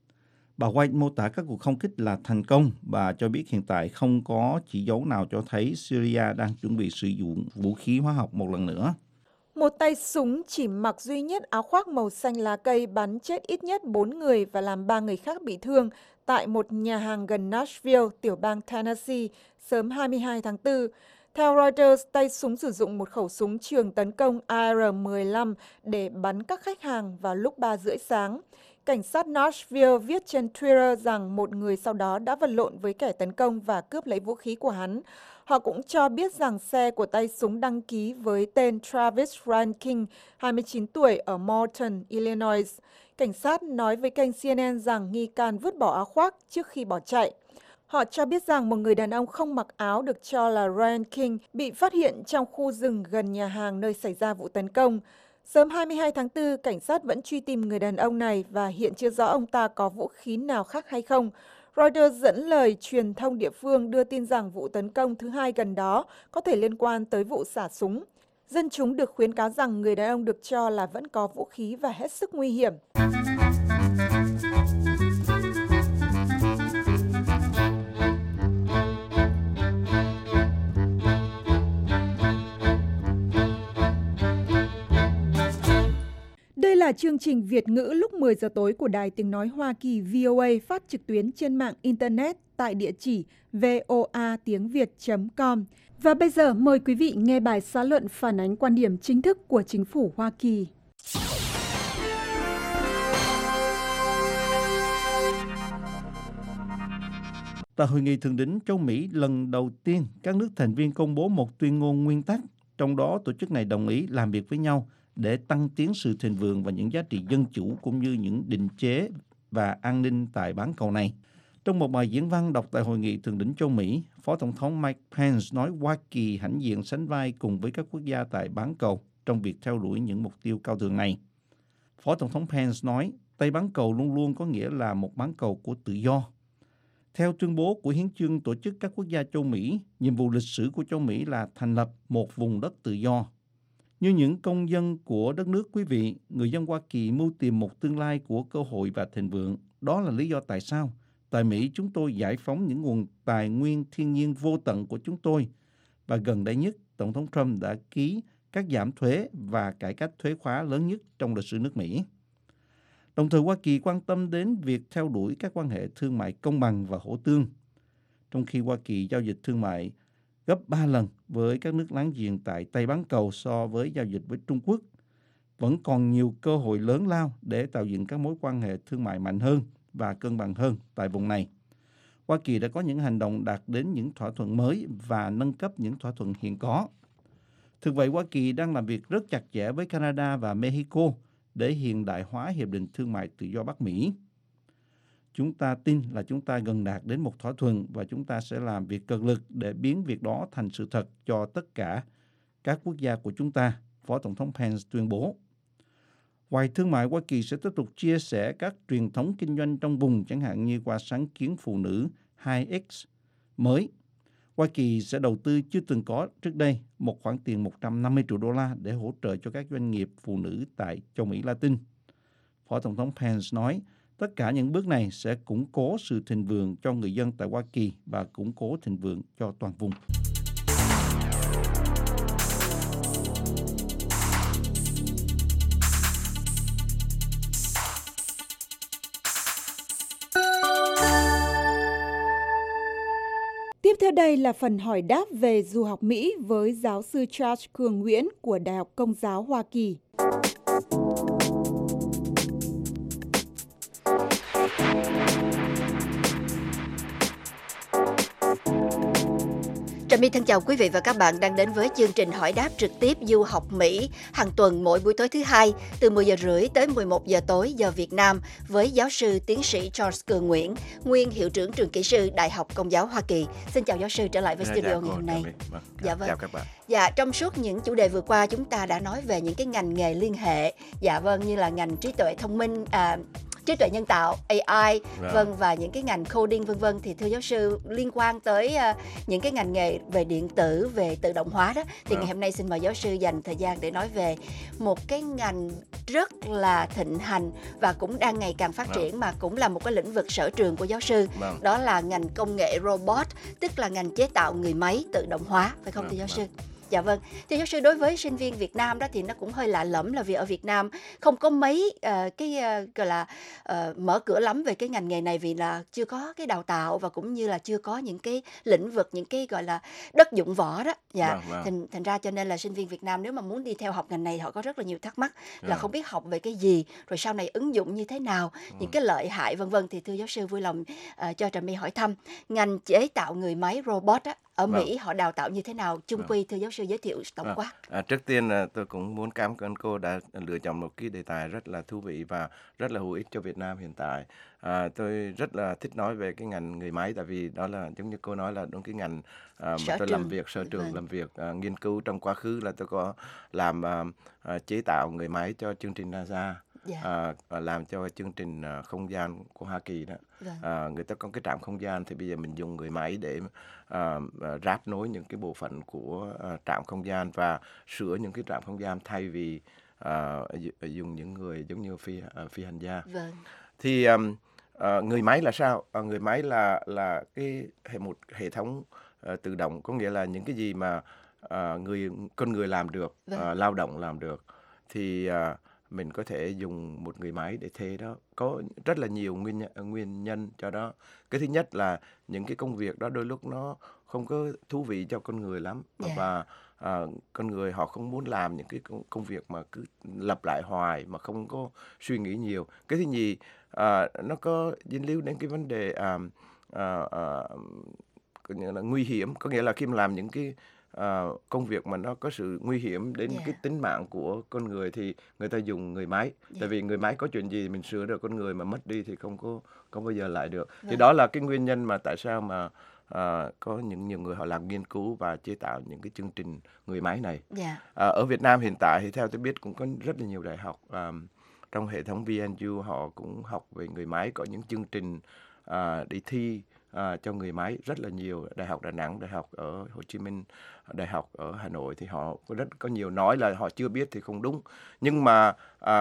Bà White mô tả các cuộc không kích là thành công. Bà cho biết hiện tại không có chỉ dấu nào cho thấy Syria đang chuẩn bị sử dụng vũ khí hóa học một lần nữa.
Một tay súng chỉ mặc duy nhất áo khoác màu xanh lá cây bắn chết ít nhất 4 người và làm 3 người khác bị thương tại một nhà hàng gần Nashville, tiểu bang Tennessee, sớm 22 tháng 4. Theo Reuters, tay súng sử dụng một khẩu súng trường tấn công AR-15 để bắn các khách hàng vào lúc 3 rưỡi sáng. Cảnh sát Nashville viết trên Twitter rằng một người sau đó đã vật lộn với kẻ tấn công và cướp lấy vũ khí của hắn. Họ cũng cho biết rằng xe của tay súng đăng ký với tên Travis Rankin, 29 tuổi ở Morton, Illinois. Cảnh sát nói với kênh CNN rằng nghi can vứt bỏ áo khoác trước khi bỏ chạy. Họ cho biết rằng một người đàn ông không mặc áo được cho là Rankin bị phát hiện trong khu rừng gần nhà hàng nơi xảy ra vụ tấn công. Sớm 22 tháng 4, cảnh sát vẫn truy tìm người đàn ông này và hiện chưa rõ ông ta có vũ khí nào khác hay không. Reuters dẫn lời truyền thông địa phương đưa tin rằng vụ tấn công thứ hai gần đó có thể liên quan tới vụ xả súng. Dân chúng được khuyến cáo rằng người đàn ông được cho là vẫn có vũ khí và hết sức nguy hiểm. Đây là chương trình Việt ngữ lúc 10 giờ tối của Đài Tiếng Nói Hoa Kỳ VOA phát trực tuyến trên mạng Internet tại địa chỉ voatiengviet.com. Và bây giờ mời quý vị nghe bài xã luận phản ánh quan điểm chính thức của chính phủ Hoa Kỳ.
Tại hội nghị thượng đỉnh châu Mỹ lần đầu tiên, các nước thành viên công bố một tuyên ngôn nguyên tắc, trong đó tổ chức này đồng ý làm việc với nhau để tăng tiến sự thịnh vượng và những giá trị dân chủ cũng như những định chế và an ninh tại bán cầu này. Trong một bài diễn văn đọc tại hội nghị thượng đỉnh châu Mỹ, Phó Tổng thống Mike Pence nói Hoa Kỳ hãnh diện sánh vai cùng với các quốc gia tại bán cầu trong việc theo đuổi những mục tiêu cao thượng này. Phó Tổng thống Pence nói Tây bán cầu luôn luôn có nghĩa là một bán cầu của tự do. Theo tuyên bố của Hiến chương Tổ chức các quốc gia châu Mỹ, nhiệm vụ lịch sử của châu Mỹ là thành lập một vùng đất tự do. Như những công dân của đất nước quý vị, người dân Hoa Kỳ mưu tìm một tương lai của cơ hội và thịnh vượng. Đó là lý do tại sao tại Mỹ chúng tôi giải phóng những nguồn tài nguyên thiên nhiên vô tận của chúng tôi. Và gần đây nhất, Tổng thống Trump đã ký các giảm thuế và cải cách thuế khóa lớn nhất trong lịch sử nước Mỹ. Đồng thời Hoa Kỳ quan tâm đến việc theo đuổi các quan hệ thương mại công bằng và hỗ tương. Trong khi Hoa Kỳ giao dịch thương mại gấp 3 lần với các nước láng giềng tại Tây bán cầu so với giao dịch với Trung Quốc, vẫn còn nhiều cơ hội lớn lao để tạo dựng các mối quan hệ thương mại mạnh hơn và cân bằng hơn tại vùng này. Hoa Kỳ đã có những hành động đạt đến những thỏa thuận mới và nâng cấp những thỏa thuận hiện có. Thực vậy, Hoa Kỳ đang làm việc rất chặt chẽ với Canada và Mexico để hiện đại hóa Hiệp định Thương mại Tự do Bắc Mỹ. Chúng ta tin là chúng ta gần đạt đến một thỏa thuận và chúng ta sẽ làm việc cật lực để biến việc đó thành sự thật cho tất cả các quốc gia của chúng ta, Phó Tổng thống Pence tuyên bố. Ngoài thương mại, Hoa Kỳ sẽ tiếp tục chia sẻ các truyền thống kinh doanh trong vùng, chẳng hạn như qua sáng kiến phụ nữ 2X mới. Hoa Kỳ sẽ đầu tư chưa từng có trước đây một khoản tiền 150 triệu đô la để hỗ trợ cho các doanh nghiệp phụ nữ tại châu Mỹ Latin. Phó Tổng thống Pence nói, tất cả những bước này sẽ củng cố sự thịnh vượng cho người dân tại Hoa Kỳ và củng cố thịnh vượng cho toàn vùng.
Tiếp theo đây là phần hỏi đáp về du học Mỹ với giáo sư Charles Cường Nguyễn của Đại học Công giáo Hoa Kỳ.
My thân chào quý vị và các bạn đang đến với chương trình hỏi đáp trực tiếp du học Mỹ hàng tuần mỗi buổi tối thứ hai từ 10 giờ rưỡi tới 11 giờ tối giờ Việt Nam với giáo sư tiến sĩ Charles Cường Nguyễn, nguyên hiệu trưởng trường kỹ sư Đại học Công giáo Hoa Kỳ. Xin chào giáo sư trở lại với studio ngày hôm nay. Dạ vâng.
Chào các bạn.
Dạ, trong suốt những chủ đề vừa qua chúng ta đã nói về những cái ngành nghề liên hệ. Dạ vâng, như là ngành trí tuệ thông minh, trí tuệ nhân tạo AI, vâng, và những cái ngành coding vân vân. Thì thưa giáo sư, liên quan tới những cái ngành nghề về điện tử, về tự động hóa đó, thì ngày hôm nay xin mời giáo sư dành thời gian để nói về một cái ngành rất là thịnh hành và cũng đang ngày càng phát triển, mà cũng là một cái lĩnh vực sở trường của giáo sư. Đó là ngành công nghệ robot, tức là ngành chế tạo người máy tự động hóa, phải không thưa giáo sư? Dạ vâng. Thưa giáo sư, đối với sinh viên Việt Nam đó thì nó cũng hơi lạ lẫm, là vì ở Việt Nam không có mấy gọi là mở cửa lắm về cái ngành nghề này, vì là chưa có cái đào tạo và cũng như là chưa có những cái lĩnh vực, những cái gọi là đất dụng võ đó. Dạ. Thành ra cho nên là sinh viên Việt Nam nếu mà muốn đi theo học ngành này, họ có rất là nhiều thắc mắc là không biết học về cái gì, rồi sau này ứng dụng như thế nào, những cái lợi hại vân vân. Thì thưa giáo sư vui lòng cho Trà My hỏi thăm ngành chế tạo người máy robot á, ở Mỹ họ đào tạo như thế nào chung quy, thưa giáo sư giới thiệu tổng quát.
Trước tiên tôi cũng muốn cảm ơn cô đã lựa chọn một cái đề tài rất là thú vị và rất là hữu ích cho Việt Nam hiện tại. Tôi rất là thích nói về cái ngành người máy, tại vì đó là giống như cô nói là đúng cái ngành mà tôi làm việc, sở trường làm việc, nghiên cứu. Trong quá khứ là tôi có làm chế tạo người máy cho chương trình NASA. Làm cho chương trình không gian của Hoa Kỳ đó. Người ta có cái trạm không gian, thì bây giờ mình dùng người máy để ráp nối những cái bộ phận của trạm không gian và sửa những cái trạm không gian, thay vì dùng những người giống như phi hành gia. Thì người máy là sao? Người máy là một hệ thống tự động, có nghĩa là những cái gì mà con người làm được, lao động làm được, thì mình có thể dùng một người máy để thay đó. Có rất là nhiều nguyên nhân cho đó. Cái thứ nhất là những cái công việc đó đôi lúc nó không có thú vị cho con người lắm, và con người họ không muốn làm những cái công việc mà cứ lặp lại hoài mà không có suy nghĩ nhiều. Cái thứ nhì, nó có dính líu đến cái vấn đề là nguy hiểm, có nghĩa là khi mà làm những cái công việc mà nó có sự nguy hiểm đến cái tính mạng của con người thì người ta dùng người máy. Tại vì người máy có chuyện gì mình sửa được, con người mà mất đi thì không bao giờ lại được. Thì đó là cái nguyên nhân mà tại sao mà có nhiều người họ làm nghiên cứu và chế tạo những cái chương trình người máy này. Ở Việt Nam hiện tại thì theo tôi biết cũng có rất là nhiều đại học trong hệ thống VNU họ cũng học về người máy, có những chương trình để thi cho người máy rất là nhiều. Đại học Đà Nẵng, đại học ở Hồ Chí Minh, đại học ở Hà Nội thì họ có nhiều nói là họ chưa biết thì không đúng, nhưng mà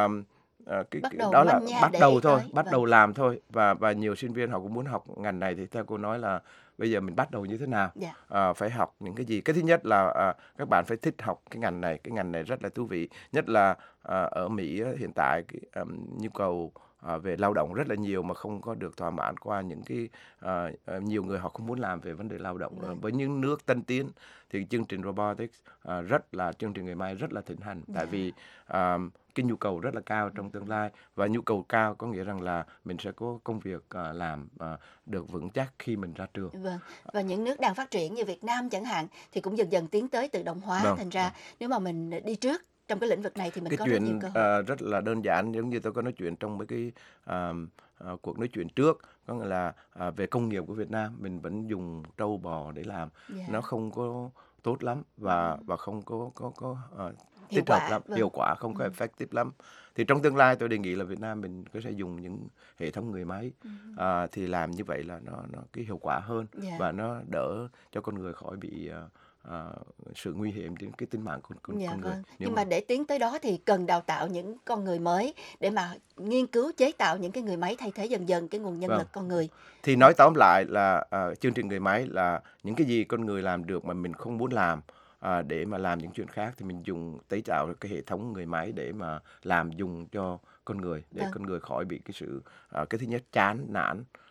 đó là bắt đầu thôi, bắt đầu làm thôi, và nhiều sinh viên họ cũng muốn học ngành này. Thì theo cô nói là bây giờ mình bắt đầu như thế nào, phải học những cái gì. Cái thứ nhất là các bạn phải thích học cái ngành này rất là thú vị, nhất là ở Mỹ hiện tại nhu cầu về lao động rất là nhiều mà không có được thỏa mãn qua những cái nhiều người họ không muốn làm về vấn đề lao động. Với những nước tân tiến thì chương trình robotics chương trình người máy rất là thịnh hành, tại vì cái nhu cầu rất là cao trong tương lai, và nhu cầu cao có nghĩa rằng là mình sẽ có công việc làm được vững chắc khi mình ra trường.
Và những nước đang phát triển như Việt Nam chẳng hạn thì cũng dần dần tiến tới tự động hóa. Thành ra nếu mà mình đi trước trong cái lĩnh vực này thì mình có rất nhiều cơ hội.
Rất là đơn giản, giống như tôi có nói chuyện trong mấy cái cuộc nói chuyện trước, có nghĩa là về công nghiệp của Việt Nam mình vẫn dùng trâu bò để làm, nó không có tốt lắm và không có thích hợp lắm, hiệu quả không có effective lắm. Thì trong tương lai tôi đề nghị là Việt Nam mình có thể dùng những hệ thống người máy, thì làm như vậy là nó cái hiệu quả hơn, và nó đỡ cho con người khỏi bị sự nguy hiểm đến cái tính mạng của con người.
Nhưng mà để tiến tới đó thì cần đào tạo những con người mới để mà nghiên cứu chế tạo những cái người máy thay thế dần dần cái nguồn nhân lực con người.
Thì nói tóm lại là chương trình người máy là những cái gì con người làm được mà mình không muốn làm, để mà làm những chuyện khác thì mình dùng chế tạo cái hệ thống người máy để mà làm dùng cho con người, để con người khỏi bị cái sự cái thứ nhất chán nản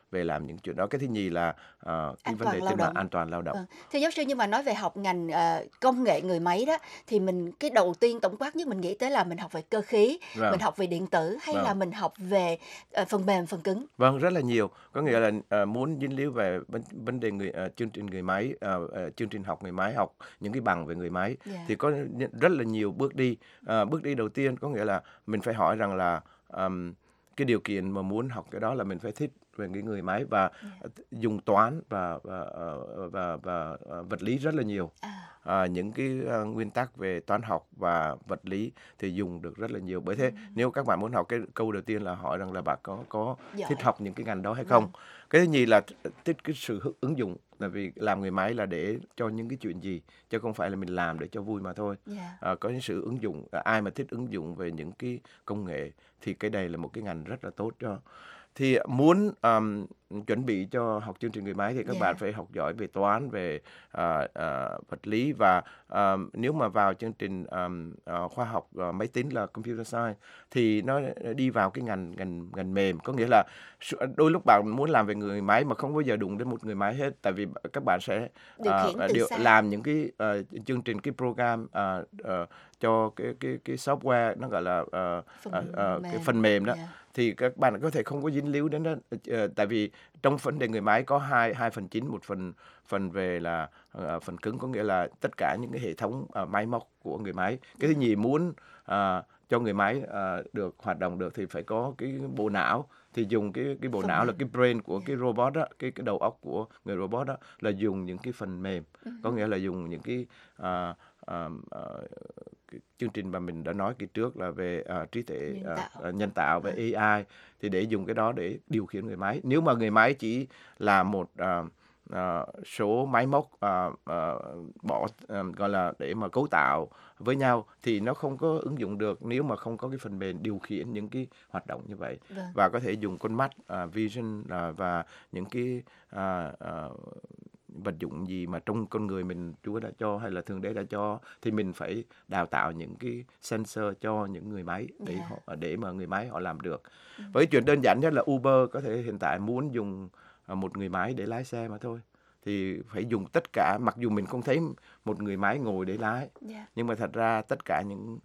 về làm những chuyện đó. Cái thứ nhì là cái vấn đề tính mạng an toàn lao động.
Thưa giáo sư, nhưng mà nói về học ngành công nghệ người máy đó, thì mình cái đầu tiên tổng quát nhất mình nghĩ tới là mình học về cơ khí, mình học về điện tử, hay là mình học về phần mềm, phần cứng?
Vâng, rất là nhiều. Có nghĩa là muốn dính líu về vấn đề chương trình người máy, chương trình học người máy, học những cái bằng về người máy, thì có rất là nhiều bước đi. Bước đi đầu tiên có nghĩa là mình phải hỏi rằng là cái điều kiện mà muốn học cái đó là mình phải thích về cái người máy và dùng toán và vật lý rất là nhiều. Những cái nguyên tắc về toán học và vật lý thì dùng được rất là nhiều. Bởi thế nếu các bạn muốn học, cái câu đầu tiên là hỏi rằng là bạn có thích học những cái ngành đó hay không. Cái thứ nhì là thích cái sự ứng dụng, là vì làm người máy là để cho những cái chuyện gì, chứ không phải là mình làm để cho vui mà thôi. Có những sự ứng dụng, ai mà thích ứng dụng về những cái công nghệ thì cái này là một cái ngành rất là tốt cho. Thì muốn chuẩn bị cho học chương trình người máy thì các bạn phải học giỏi về toán, về vật lý, và nếu mà vào chương trình khoa học máy tính là computer science thì nó đi vào cái ngành mềm. Có nghĩa là đôi lúc bạn muốn làm về người máy mà không bao giờ đụng đến một người máy hết, tại vì các bạn sẽ làm những cái chương trình, cái program cho cái software, nó gọi là cái phần mềm đó. Thì các bạn có thể không có dính líu đến đó, tại vì trong vấn đề người máy có hai phần chính, một phần về là phần cứng, có nghĩa là tất cả những cái hệ thống máy móc của người máy. Cái thứ nhì, muốn cho người máy được hoạt động được thì phải có cái bộ não, thì dùng cái bộ não là cái brain của cái robot đó, cái đầu óc của người robot đó là dùng những cái phần mềm, có nghĩa là dùng những cái cái chương trình mà mình đã nói kỳ trước là về trí tuệ nhân tạo về AI, thì để dùng cái đó để điều khiển người máy. Nếu mà người máy chỉ là một số máy móc gọi là để mà cấu tạo với nhau thì nó không có ứng dụng được nếu mà không có cái phần mềm điều khiển những cái hoạt động như vậy. Và có thể dùng con mắt vision và những cái vật dụng gì mà trong con người mình Chúa đã cho hay là Thượng Đế đã cho, thì mình phải đào tạo những cái sensor cho những người máy để mà người máy họ làm được. Với chuyện đơn giản nhất là Uber có thể hiện tại muốn dùng một người máy để lái xe mà thôi, thì phải dùng tất cả, mặc dù mình không thấy một người máy ngồi để lái, nhưng mà thật ra tất cả những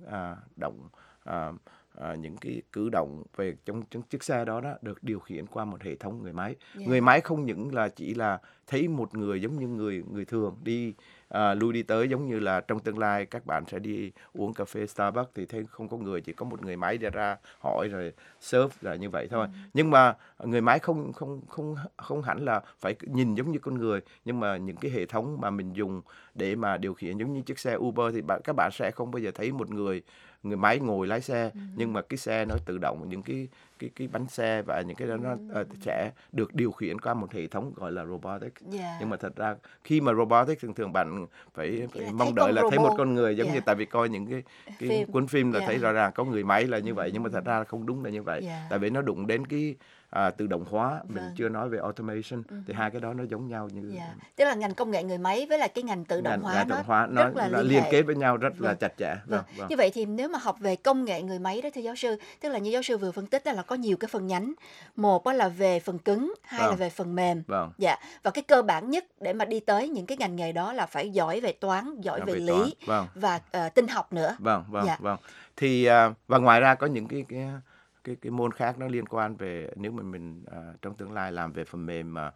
những cái cử động về trong chiếc xe đó được điều khiển qua một hệ thống người máy. Người máy không những là chỉ là thấy một người giống như người thường đi lui đi tới, giống như là trong tương lai các bạn sẽ đi uống cà phê Starbucks thì thấy không có người, chỉ có một người máy ra hỏi rồi serve là như vậy thôi. Nhưng mà người máy không hẳn là phải nhìn giống như con người, nhưng mà những cái hệ thống mà mình dùng để mà điều khiển giống như chiếc xe Uber thì các bạn sẽ không bao giờ thấy một người máy ngồi lái xe, nhưng mà cái xe nó tự động, những cái bánh xe và những cái đó nó sẽ được điều khiển qua một hệ thống gọi là robotics. Nhưng mà thật ra khi mà robotics thường bạn phải mong đợi là thấy một con người, giống như tại vì coi những cái cuốn phim là thấy rõ ràng có người máy là như vậy, nhưng mà thật ra không đúng là như vậy. Tại vì nó đụng đến cái tự động hóa, mình chưa nói về automation, thì hai cái đó nó giống nhau như
tức là ngành công nghệ người máy với lại cái ngành tự động hóa
nó
rất là
liên kết với nhau rất là chặt chẽ.
Như vậy thì nếu mà học về công nghệ người máy đó thưa giáo sư, tức là như giáo sư vừa phân tích là có nhiều cái phần nhánh, một là về phần cứng, hai là về phần mềm. Và cái cơ bản nhất để mà đi tới những cái ngành nghề đó là phải giỏi về toán, giỏi về lý và tin học nữa.
Thì và ngoài ra có những cái môn khác nó liên quan về, nếu mà mình trong tương lai làm về phần mềm mà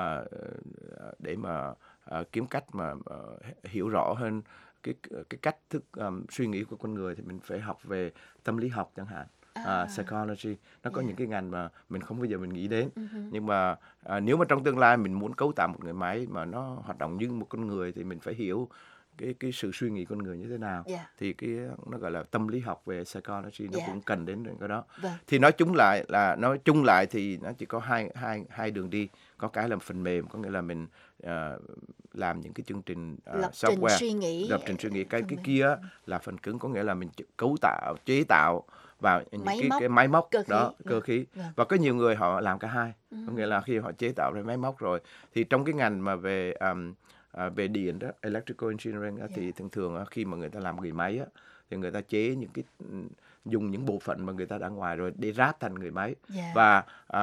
để mà kiếm cách mà hiểu rõ hơn cái cách thức suy nghĩ của con người, thì mình phải học về tâm lý học chẳng hạn. Psychology, nó có những cái ngành mà mình không bao giờ mình nghĩ đến, nhưng mà nếu mà trong tương lai mình muốn cấu tạo một người máy mà nó hoạt động như một con người thì mình phải hiểu cái sự suy nghĩ con người như thế nào. Thì nó gọi là tâm lý học về psychology, nó cũng cần đến cái đó. Thì nói chung lại thì nó chỉ có hai đường đi. Có cái là phần mềm, có nghĩa là mình làm những cái chương trình software, lập trình suy nghĩ. Cái kia là phần cứng, có nghĩa là mình cấu tạo, chế tạo vào những cái máy móc cơ khí. Và có nhiều người họ làm cả hai, có nghĩa là khi họ chế tạo ra máy móc rồi, thì trong cái ngành mà về điện đó, electrical engineering thì thường khi mà người ta làm người máy thì người ta chế những dùng những bộ phận mà người ta đã ngoài rồi để ráp thành người máy.
Dạ.
Và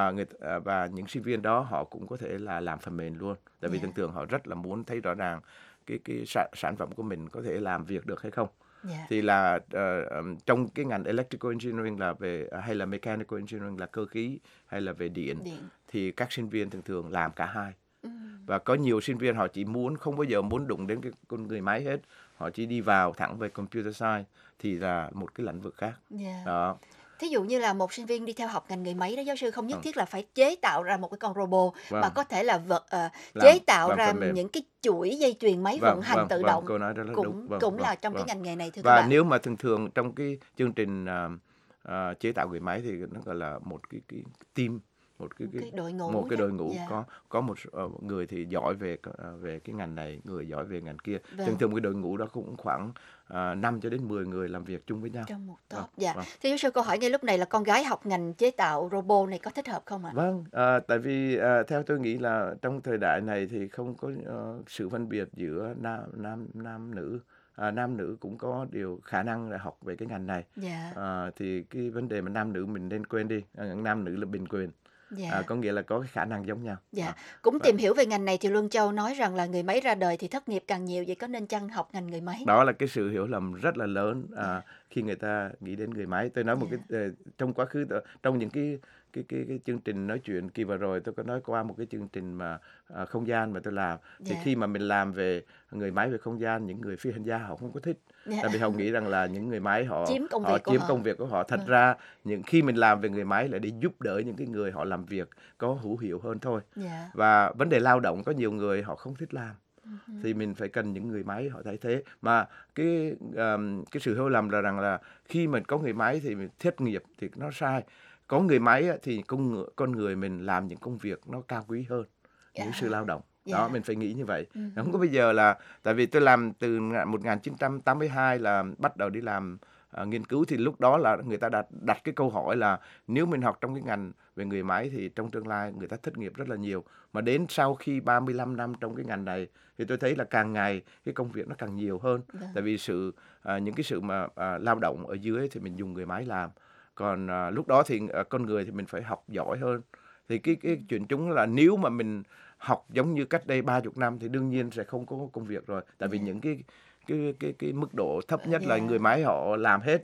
và những sinh viên đó họ cũng có thể là làm phần mềm luôn, tại vì
Dạ.
thường thường họ rất là muốn thấy rõ ràng cái sản phẩm của mình có thể làm việc được hay không.
Dạ.
Thì là trong cái ngành electrical engineering là về hay là mechanical engineering là cơ khí hay là về điện, thì các sinh viên thường thường làm cả hai. Và có nhiều sinh viên họ chỉ không bao giờ muốn đụng đến cái con người máy hết, họ chỉ đi vào thẳng về computer science thì là một cái lĩnh vực khác.
Dạ.
Đó.
Thí dụ như là một sinh viên đi theo học ngành người máy đó, giáo sư, không nhất thiết là phải chế tạo ra một cái con robot, mà có thể là chế tạo ra những cái chuỗi dây chuyền máy vận hành tự động,
cô nói đó là
cũng
đúng.
cũng là trong cái ngành nghề này, thưa các
Và
bạn.
nếu mà thường trong cái chương trình chế tạo người máy thì nó gọi là một cái team, một cái đội ngũ
Dạ.
có một người thì giỏi về cái ngành này, người giỏi về ngành kia.
Vâng.
Thường cái đội ngũ đó cũng khoảng 5 cho đến 10 người làm việc chung với nhau
Trong một top. Dạ. Thưa giáo sư, câu hỏi ngay lúc này là con gái học ngành chế tạo robot này có thích hợp không ạ?
Vâng, tại vì theo tôi nghĩ là trong thời đại này thì không có sự phân biệt giữa nam nữ. Nam nữ cũng có điều khả năng để học về cái ngành này.
Dạ.
Thì cái vấn đề mà nam nữ mình nên quên đi, nam nữ là bình quyền.
Dạ.
Có nghĩa là có cái khả năng giống nhau.
Dạ. Cũng tìm hiểu về ngành này thì Luân Châu nói rằng là người máy ra đời thì thất nghiệp càng nhiều, vậy có nên chăng học ngành người máy?
Đó là cái sự hiểu lầm rất là lớn khi người ta nghĩ đến người máy. Tôi nói một cái trong quá khứ, trong những cái chương trình nói chuyện kỳ vừa rồi, tôi có nói qua một cái chương trình mà không gian mà tôi làm. Thì khi mà mình làm về người máy về không gian, những người phi hành gia họ không có thích. Tại vì họ nghĩ rằng là những người máy họ chiếm công việc của họ. Thật ra khi mình làm về người máy là để giúp đỡ những cái người họ làm việc có hữu hiệu hơn thôi. Và vấn đề lao động có nhiều người họ không thích làm. Thì mình phải cần những người máy họ thay thế. Mà cái sự hiểu lầm là rằng là khi mình có người máy thì mình thất nghiệp thì nó sai. Có người máy thì con người mình làm những công việc nó cao quý hơn những sự lao động. Đó, mình phải nghĩ như vậy. Không có bây giờ là, tại vì tôi làm từ 1982 là bắt đầu đi làm nghiên cứu, thì lúc đó là người ta đặt cái câu hỏi là nếu mình học trong cái ngành về người máy thì trong tương lai người ta thất nghiệp rất là nhiều. Mà đến sau khi 35 năm trong cái ngành này thì tôi thấy là càng ngày cái công việc nó càng nhiều hơn. Tại vì những cái sự mà lao động ở dưới thì mình dùng người máy làm. Còn lúc đó thì con người thì mình phải học giỏi hơn. Thì cái chuyện chúng là nếu mà mình học giống như cách đây 30 năm thì đương nhiên sẽ không có công việc rồi. Tại vì những cái mức độ thấp nhất là người máy họ làm hết.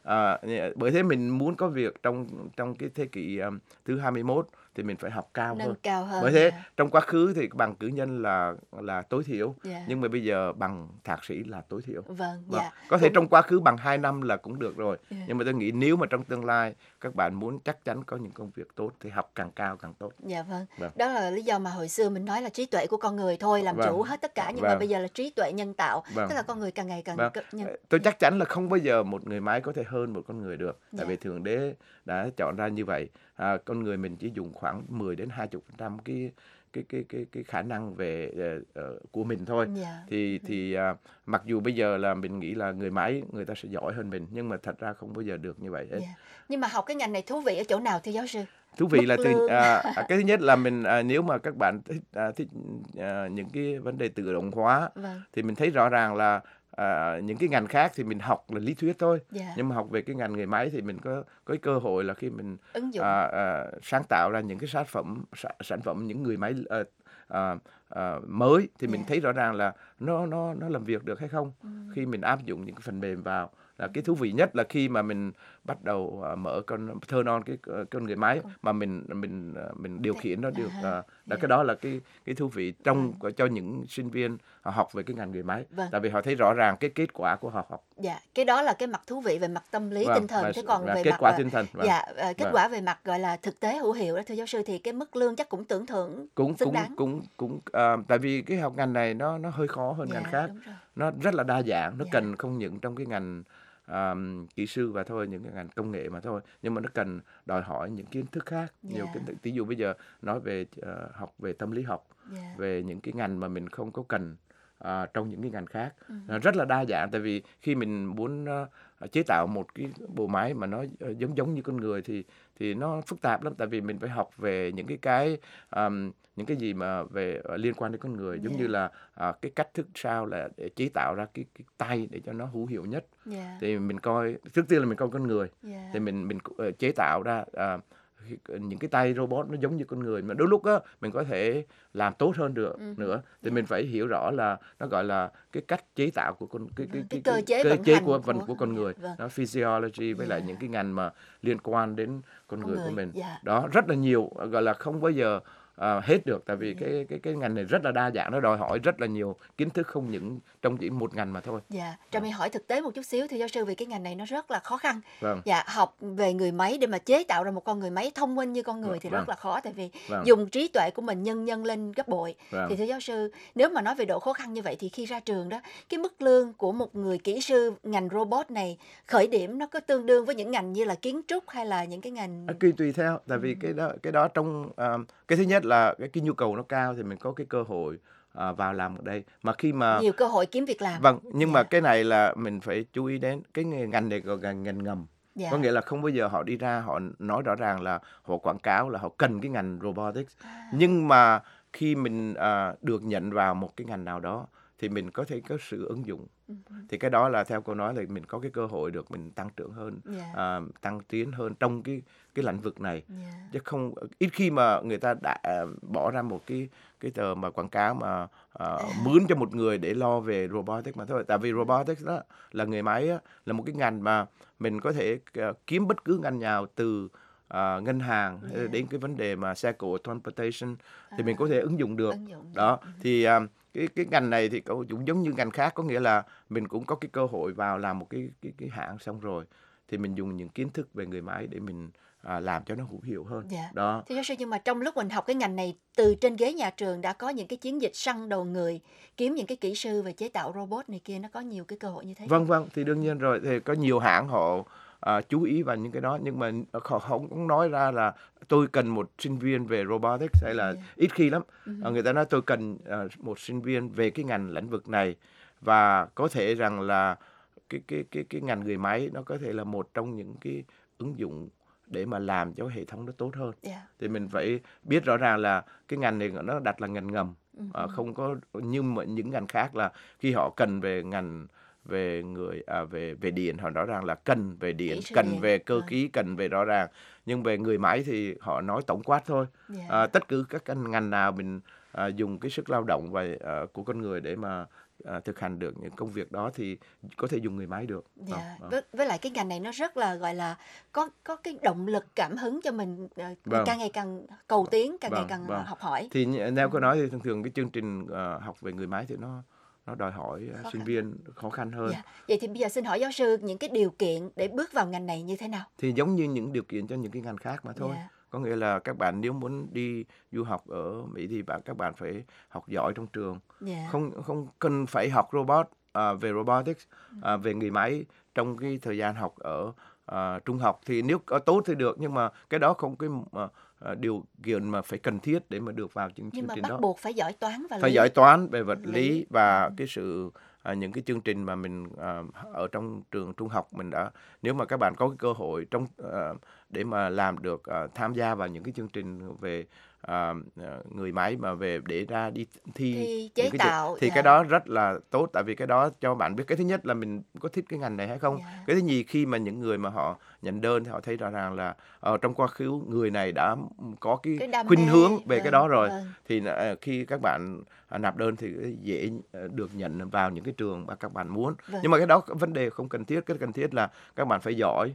Bởi thế mình muốn có việc trong cái thế kỷ thứ 21 thì mình phải học cao hơn. Bởi thế trong quá khứ thì bằng cử nhân là tối thiểu, nhưng mà bây giờ bằng thạc sĩ là tối thiểu. Có thể trong quá khứ bằng 2 năm là cũng được rồi. Nhưng mà tôi nghĩ nếu mà trong tương lai các bạn muốn chắc chắn có những công việc tốt thì học càng cao càng tốt.
Dạ vâng. Đó là lý do mà hồi xưa mình nói là trí tuệ của con người thôi làm chủ hết tất cả, nhưng mà bây giờ là trí tuệ nhân tạo, tức là con người càng ngày càng
tôi chắc chắn là không bao giờ một người máy có thể hơn một con người được. Tại vì Thượng Đế đã chọn ra như vậy. Con người mình chỉ dùng khoảng 10 đến 20% cái khả năng về của mình thôi. Thì mặc dù bây giờ là mình nghĩ là người máy người ta sẽ giỏi hơn mình, nhưng mà thật ra không bao giờ được như vậy hết.
Nhưng mà học cái ngành này thú vị ở chỗ nào thưa giáo sư?
Thú vị là cái thứ nhất là mình nếu mà các bạn thích những cái vấn đề tự động hóa thì mình thấy rõ ràng là những cái ngành khác thì mình học là lý thuyết thôi, nhưng mà học về cái ngành người máy thì mình có cái cơ hội là khi mình sáng tạo ra những cái sản phẩm những người máy mới thì mình thấy rõ ràng là nó làm việc được hay không khi mình áp dụng những cái phần mềm vào. Là cái thú vị nhất là khi mà mình bắt đầu mở turn on con người máy mà mình điều khiển nó được. Cái đó là cái thú vị cho những sinh viên họ học về cái ngành người máy. Tại vì họ thấy rõ ràng cái kết quả của họ học.
Cái đó là cái mặt thú vị về mặt tâm lý tinh thần. Thế còn về
kết
mặt
quả tinh thần.
Kết quả về mặt gọi là thực tế hữu hiệu đó thưa giáo sư, thì cái mức lương chắc cũng tưởng thưởng xứng đáng.
Tại vì cái học ngành này nó hơi khó hơn ngành khác. Nó rất là đa dạng, nó cần không những trong cái ngành kỹ sư và thôi, những cái ngành công nghệ mà thôi, nhưng mà nó cần đòi hỏi những kiến thức khác, nhiều kiến thức. Ví dụ bây giờ nói về học về tâm lý học, về những cái ngành mà mình không có cần trong những cái ngành khác. Rất là đa dạng, tại vì khi mình muốn chế tạo một cái bộ máy mà nó giống như con người thì nó phức tạp lắm, tại vì mình phải học về những những cái gì mà về liên quan đến con người, giống như là cái cách thức sao là để chế tạo ra cái tay để cho nó hữu hiệu nhất. Thì mình coi, trước tiên là mình coi con người, thì mình chế tạo ra những cái tay robot nó giống như con người, mà đôi lúc á mình có thể làm tốt hơn được nữa, thì mình phải hiểu rõ là nó gọi là cái cách chế tạo của cái
cơ chế
của con người, nó physiology với lại những cái ngành mà liên quan đến con người của mình. Đó, rất là nhiều, gọi là không bao giờ hết được, tại vì cái ngành này rất là đa dạng, nó đòi hỏi rất là nhiều kiến thức, không những trong chỉ một ngành mà thôi.
Trà My hỏi thực tế một chút xíu, thưa giáo sư, vì cái ngành này nó rất là khó khăn.
Vâng.
Học về người máy để mà chế tạo ra một con người máy thông minh như con người thì rất là khó, tại vì dùng trí tuệ của mình nhân lên gấp bội. Thì thưa giáo sư, nếu mà nói về độ khó khăn như vậy thì khi ra trường đó, cái mức lương của một người kỹ sư ngành robot này khởi điểm nó có tương đương với những ngành như là kiến trúc hay là những cái ngành
tùy theo, tại vì cái đó trong cái thứ nhất là cái nhu cầu nó cao thì mình có cái cơ hội vào làm ở đây, mà khi mà
nhiều cơ hội kiếm việc làm.
Vâng, nhưng mà cái này là mình phải chú ý đến cái ngành này gọi là ngành ngầm. Có nghĩa là không bao giờ họ đi ra họ nói rõ ràng là họ quảng cáo là họ cần cái ngành robotics, nhưng mà khi mình được nhận vào một cái ngành nào đó thì mình có thể có sự ứng dụng. Thì cái đó là theo cô nói là mình có cái cơ hội được mình tăng trưởng hơn, tăng tiến hơn trong cái lĩnh vực này. Chứ không ít khi mà người ta đã bỏ ra một cái tờ mà quảng cáo mà mướn cho một người để lo về robotics mà thôi. Tại vì robotics đó là người máy á, là một cái ngành mà mình có thể kiếm bất cứ ngành nào, từ ngân hàng đến cái vấn đề mà xe cộ transportation thì mình có thể ứng dụng được. Đó thì cái ngành này thì cũng giống như ngành khác, có nghĩa là mình cũng có cái cơ hội vào làm một cái hãng, xong rồi thì mình dùng những kiến thức về người máy để mình làm cho nó hữu hiệu hơn. Đó.
Thưa giáo sư, nhưng mà trong lúc mình học cái ngành này, từ trên ghế nhà trường đã có những cái chiến dịch săn đầu người, kiếm những cái kỹ sư về chế tạo robot này kia, nó có nhiều cái cơ hội như thế.
Vâng, thì đương nhiên rồi, thì có nhiều hãng họ chú ý vào những cái đó, nhưng mà họ không nói ra là tôi cần một sinh viên về robotics, hay là ít khi lắm. Người ta nói tôi cần một sinh viên về cái ngành lĩnh vực này, và có thể rằng là cái ngành người máy nó có thể là một trong những cái ứng dụng để mà làm cho hệ thống nó tốt hơn. Thì mình phải biết rõ ràng là cái ngành này nó đặt là ngành ngầm, không có như những ngành khác là khi họ cần về ngành về về điện, họ rõ ràng là cần về điện, cần về cơ khí, cần về rõ ràng. Nhưng về người máy thì họ nói tổng quát thôi. Tất cả các ngành nào mình dùng cái sức lao động và của con người để mà thực hành được những công việc đó thì có thể dùng người máy được.
Với lại cái ngành này nó rất là gọi là có cái động lực, cảm hứng cho mình càng ngày càng cầu tiến, càng ngày càng học hỏi.
Thì nếu có nói thì thường cái chương trình học về người máy thì nó đòi hỏi sinh viên khó khăn hơn.
Vậy thì bây giờ xin hỏi giáo sư, những cái điều kiện để bước vào ngành này như thế nào?
Thì giống như những điều kiện cho những cái ngành khác mà thôi. Có nghĩa là các bạn nếu muốn đi du học ở Mỹ thì các bạn phải học giỏi trong trường. Không cần phải học về robotics, về người máy trong cái thời gian học ở trung học. Thì nếu có tốt thì được, nhưng mà cái đó không cái điều kiện mà phải cần thiết để mà được vào chương trình đó.
Nhưng mà bắt buộc phải giỏi toán và
phải giỏi toán về vật lý và cái sự những cái chương trình mà mình ở trong trường trung học mình đã, nếu mà các bạn có cái cơ hội để mà làm được tham gia vào những cái chương trình về người máy mà về để ra đi thi
chế tạo
thì cái đó rất là tốt, tại vì cái đó cho bạn biết cái thứ nhất là mình có thích cái ngành này hay không. Cái thứ nhì, khi mà những người mà họ nhận đơn thì họ thấy rõ ràng là trong quá khứ người này đã có cái khuynh hướng về cái đó rồi, thì khi các bạn nạp đơn thì dễ được nhận vào những cái trường mà các bạn muốn. Nhưng mà cái đó vấn đề không cần thiết. Cái cần thiết là các bạn phải giỏi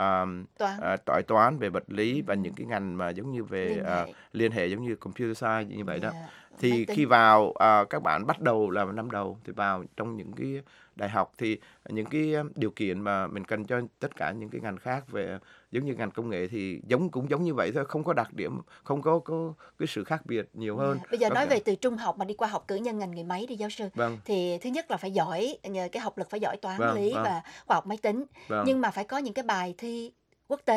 toán về vật lý và những cái ngành mà giống như về liên hệ giống như computer science như vậy đó. Thì khi vào các bạn bắt đầu là năm đầu thì vào trong những cái đại học thì những cái điều kiện mà mình cần cho tất cả những cái ngành khác về giống như ngành công nghệ thì cũng giống như vậy thôi, không có đặc điểm, không có cái sự khác biệt nhiều hơn.
Bây giờ nói về từ trung học mà đi qua học cử nhân ngành người máy đi giáo sư, thì thứ nhất là phải giỏi, nhờ cái học lực phải giỏi toán lý và khoa học máy tính, nhưng mà phải có những cái bài thi quốc tế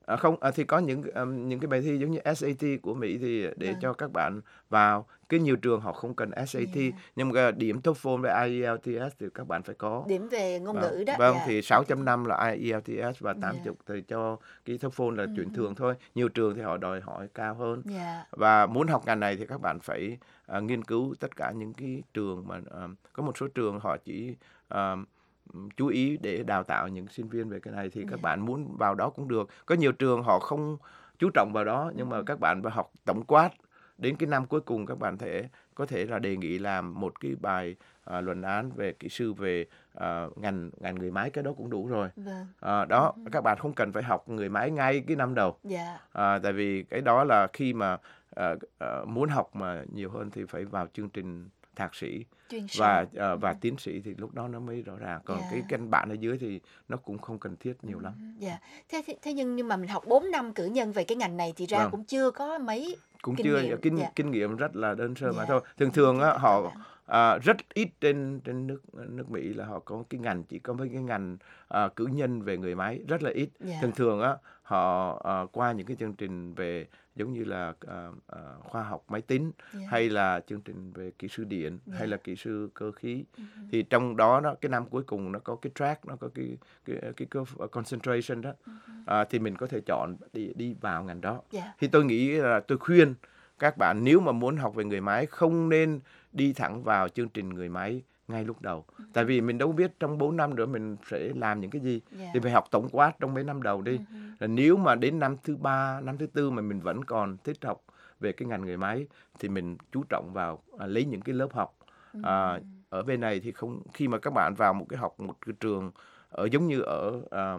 Không, thì có những cái bài thi giống như SAT của Mỹ thì để
Vâng.
cho các bạn vào. Cái nhiều trường họ không cần SAT, nhưng mà điểm TOEFL với IELTS thì các bạn phải có.
Điểm về ngôn
Vâng,
ngữ đó.
vâng,
Dạ.
thì 6.5 là IELTS và 80 thì cho cái TOEFL là chuyện thường thôi. Nhiều trường thì họ đòi hỏi cao hơn.
Dạ.
Và muốn học ngành này thì các bạn phải nghiên cứu tất cả những cái trường mà có một số trường họ chỉ chú ý để đào tạo những sinh viên về cái này, thì các bạn muốn vào đó cũng được. Có nhiều trường họ không chú trọng vào đó, nhưng mà các bạn phải học tổng quát. Đến cái năm cuối cùng các bạn có thể là đề nghị làm một cái bài luận án về kỹ sư về ngành người máy, cái đó cũng đủ rồi.
Vâng.
Đó, các bạn không cần phải học người máy ngay cái năm đầu.
Dạ.
Tại vì cái đó là khi mà muốn học mà nhiều hơn thì phải vào chương trình thạc sĩ
Chuyên sâu.
và tiến sĩ thì lúc đó nó mới rõ ràng. Còn
Dạ.
cái căn bản ở dưới thì nó cũng không cần thiết nhiều lắm.
Dạ. Thế nhưng mà mình học 4 năm cử nhân về cái ngành này thì ra
Vâng.
cũng chưa có mấy
Cũng
kinh
chưa
nghiệm. Dạ.
kinh nghiệm rất là đơn sơ mà
Dạ.
thôi. Thường á,
Cơ
họ
bản.
rất ít trên nước Mỹ là họ có cái ngành, chỉ có mấy cái ngành cử nhân về người máy rất là ít.
Dạ.
Thường á, họ qua những cái chương trình về giống như là khoa học máy tính,
Dạ.
hay là chương trình về kỹ sư điện,
Dạ.
hay là kỹ sư cơ khí. Thì trong đó cái năm cuối cùng nó có cái track, nó có cái concentration đó. Thì mình có thể chọn đi vào ngành đó.
Dạ.
Thì tôi nghĩ là tôi khuyên các bạn nếu mà muốn học về người máy không nên đi thẳng vào chương trình người máy ngay lúc đầu. Tại vì mình đâu biết trong 4 năm nữa mình sẽ làm những cái gì.
Dạ.
Thì phải học tổng quát trong mấy năm đầu đi. Là nếu mà đến năm thứ 3, năm thứ 4 mà mình vẫn còn thích học về cái ngành người máy thì mình chú trọng vào lấy những cái lớp học. Ở bên này thì không, khi mà các bạn vào một cái trường giống như ở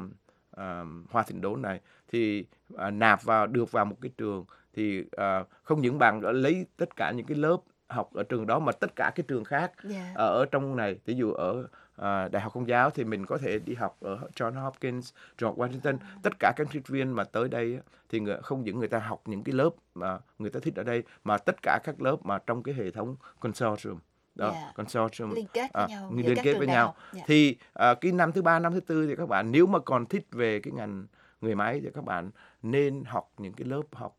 Hoa Thịnh Đốn này thì được vào một cái trường thì không những bạn lấy tất cả những cái lớp học ở trường đó mà tất cả cái trường khác
Dạ.
ở trong này, ví dụ ở Đại học Công giáo thì mình có thể đi học ở John Hopkins, George Washington. Tất cả các sinh viên mà tới đây thì không những người ta học những cái lớp mà người ta thích ở đây, mà tất cả các lớp mà trong cái hệ thống consortium đó,
Dạ.
consortium
Liên kết với nhau, giữa
liên
các
kết
trường
với
đại
nhau.
học. Dạ.
Thì cái năm thứ 3, năm thứ 4 thì các bạn nếu mà còn thích về cái ngành người máy thì các bạn nên học những cái lớp học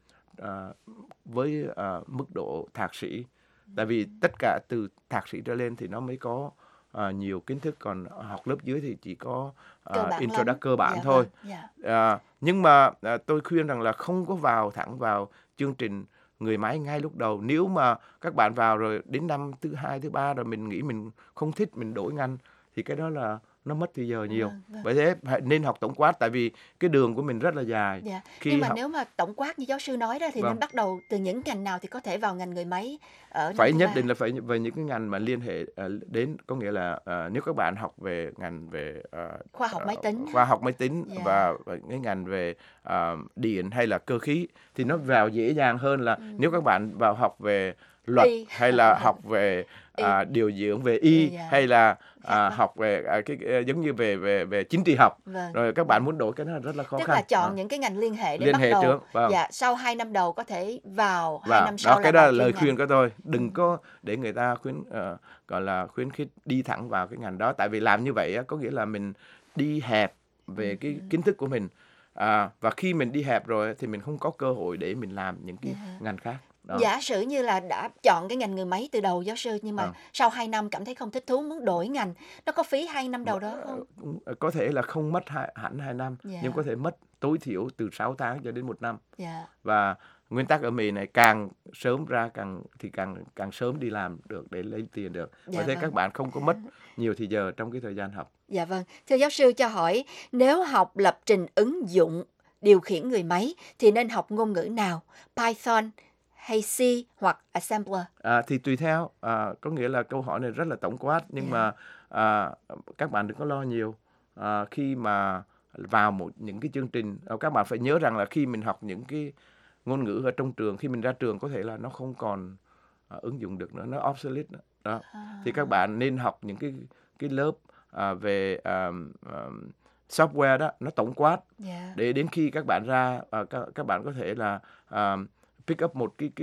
với mức độ thạc sĩ. Tại vì tất cả từ thạc sĩ trở lên thì nó mới có nhiều kiến thức, còn học lớp dưới thì chỉ có cơ bản
Dạ,
thôi.
vâng. Dạ.
Nhưng mà tôi khuyên rằng là không có vào thẳng vào chương trình người máy ngay lúc đầu. Nếu mà các bạn vào rồi đến năm thứ 2, thứ 3 rồi mình nghĩ mình không thích, mình đổi ngành thì cái đó là nó mất thời giờ nhiều.
Vâng.
Bởi thế nên học tổng quát, tại vì cái đường của mình rất là dài.
Dạ.
Khi
Nhưng mà
học-
nếu mà tổng quát như giáo sư nói đó thì
Vâng.
nên bắt đầu từ những ngành nào thì có thể vào ngành người máy ở năm
Phải
thứ
nhất
ba?
định là phải về những cái ngành mà liên hệ đến, có nghĩa là nếu các bạn học về ngành về
Khoa học máy tính.
khoa học máy tính
Dạ.
và cái ngành về điện hay là cơ khí thì nó vào dễ dàng hơn là nếu các bạn vào học về luật
Y.
hay là học về
Y.
điều dưỡng, về y
Dạ.
hay là
Khác
học về giống như về chính trị học,
Vâng.
rồi các bạn muốn đổi cái đó là rất là khó
Tức
khăn.
là chọn những cái ngành liên hệ để
Liên
bắt
hệ
đầu.
trước, vâng.
Dạ, sau 2 năm đầu có thể vào, 2
Và
năm sau
đó, cái
là
đó
vào
là lời
chuyên ngành.
khuyên của tôi. Đừng có để người ta gọi là khuyến khích đi thẳng vào cái ngành đó. Tại vì làm như vậy á, có nghĩa là mình đi hẹp về cái kiến thức của mình. Và khi mình đi hẹp rồi thì mình không có cơ hội để mình làm những cái ngành khác. Đó.
Giả sử như là đã chọn cái ngành người máy từ đầu giáo sư, nhưng mà
Vâng.
sau 2 năm cảm thấy không thích thú, muốn đổi ngành, nó có phí 2 năm đầu đó không?
Có thể là không mất hẳn 2 năm,
Dạ.
nhưng có thể mất tối thiểu từ 6 tháng cho đến 1 năm.
Dạ.
Và nguyên tắc ở Mỹ này càng sớm ra càng sớm đi làm được để lấy tiền được.
Dạ,
Và thế
vâng.
các bạn không có mất nhiều thời giờ trong cái thời gian học.
Dạ vâng. Thưa giáo sư cho hỏi, nếu học lập trình ứng dụng điều khiển người máy thì nên học ngôn ngữ nào? Python hay C hoặc Assembler?
Thì tùy theo, có nghĩa là câu hỏi này rất là tổng quát, nhưng mà các bạn đừng có lo nhiều. Khi mà vào những cái chương trình, các bạn phải nhớ rằng là khi mình học những cái ngôn ngữ ở trong trường, khi mình ra trường có thể là nó không còn ứng dụng được nữa, nó obsolete nữa. Đó. Thì các bạn nên học những cái lớp về software đó, nó tổng quát,
Dạ.
để đến khi các bạn ra các bạn có thể là pick up một cái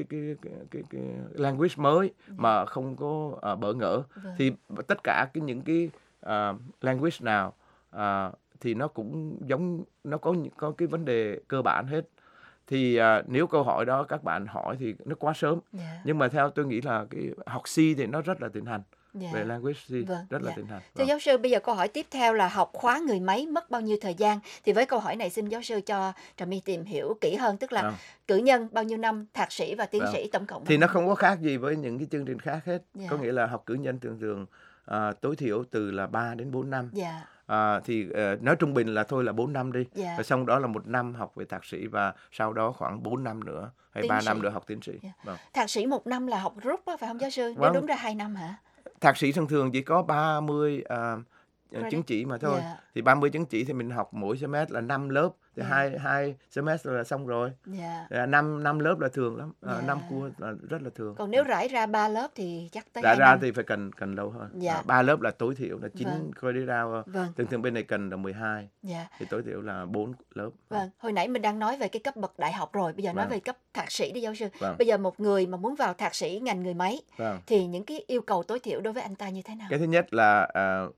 language mới mà không có bỡ ngỡ.
Vâng.
Thì tất cả những cái language nào thì nó cũng giống, nó có cái vấn đề cơ bản hết. Thì nếu câu hỏi đó các bạn hỏi thì nó quá sớm. Nhưng mà theo tôi nghĩ là cái học C thì nó rất là tiến hành. Về language C rất là tiến hành.
Thưa giáo sư, bây giờ câu hỏi tiếp theo là học khóa người máy mất bao nhiêu thời gian? Thì với câu hỏi này xin giáo sư cho Trà My tìm hiểu kỹ hơn, tức là cử nhân bao nhiêu năm, thạc sĩ và tiến sĩ tổng cộng.
Thì nó không có khác gì với những cái chương trình khác hết. Có nghĩa là học cử nhân thường tối thiểu từ là 3 đến 4 năm. Thì nói trung bình là thôi là 4 năm đi. Và xong đó là 1 năm học về thạc sĩ và sau đó khoảng 4 năm nữa hay 3 năm nữa học tiến sĩ.
Thạc sĩ 1 năm là học rút đó, phải không giáo sư? Nếu đúng ra 2 năm hả?
Thạc sĩ thường chỉ có 30 chứng chỉ mà thôi. Thì 30 chứng chỉ thì mình học mỗi semester là 5 lớp. Thì hai semester là xong rồi. 5 lớp là thường lắm. 5 cua là rất là thường.
Còn nếu rải ra 3 lớp thì chắc tới 2
năm.
Rải ra
thì phải cần lâu hơn. 3 lớp là tối thiểu là 9 credit hour. Thường bên này cần là 12. Thì tối thiểu là 4 lớp.
Hồi nãy mình đang nói về cái cấp bậc đại học rồi. Bây giờ nói về cấp thạc sĩ đi giáo sư. Bây giờ một người mà muốn vào thạc sĩ ngành người máy thì những cái yêu cầu tối thiểu đối với anh ta như thế nào?
Cái thứ nhất là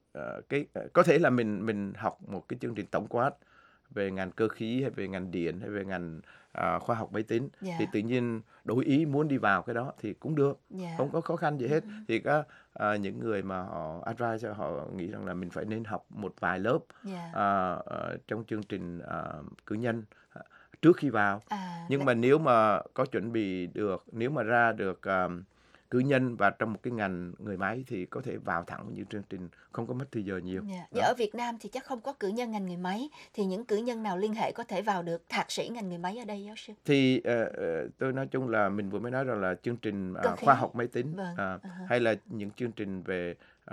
có thể là mình học một cái chương trình tổng quát về ngành cơ khí hay về ngành điện hay về ngành khoa học máy tính. Thì tự nhiên đổi ý muốn đi vào cái đó thì cũng được, không có khó khăn gì hết. Thì những người mà họ advise họ nghĩ rằng là mình phải nên học một vài lớp trong chương trình cử nhân trước khi vào. Nhưng mà nếu mà có chuẩn bị được, nếu mà ra được cử nhân và trong một cái ngành người máy thì có thể vào thẳng vào những chương trình, không có mất thời giờ nhiều.
Và ở Việt Nam thì chắc không có cử nhân ngành người máy, thì những cử nhân nào liên hệ có thể vào được thạc sĩ ngành người máy ở đây giáo sư?
Thì tôi nói chung là mình vừa mới nói rằng là chương trình khoa học máy tính hay là những chương trình về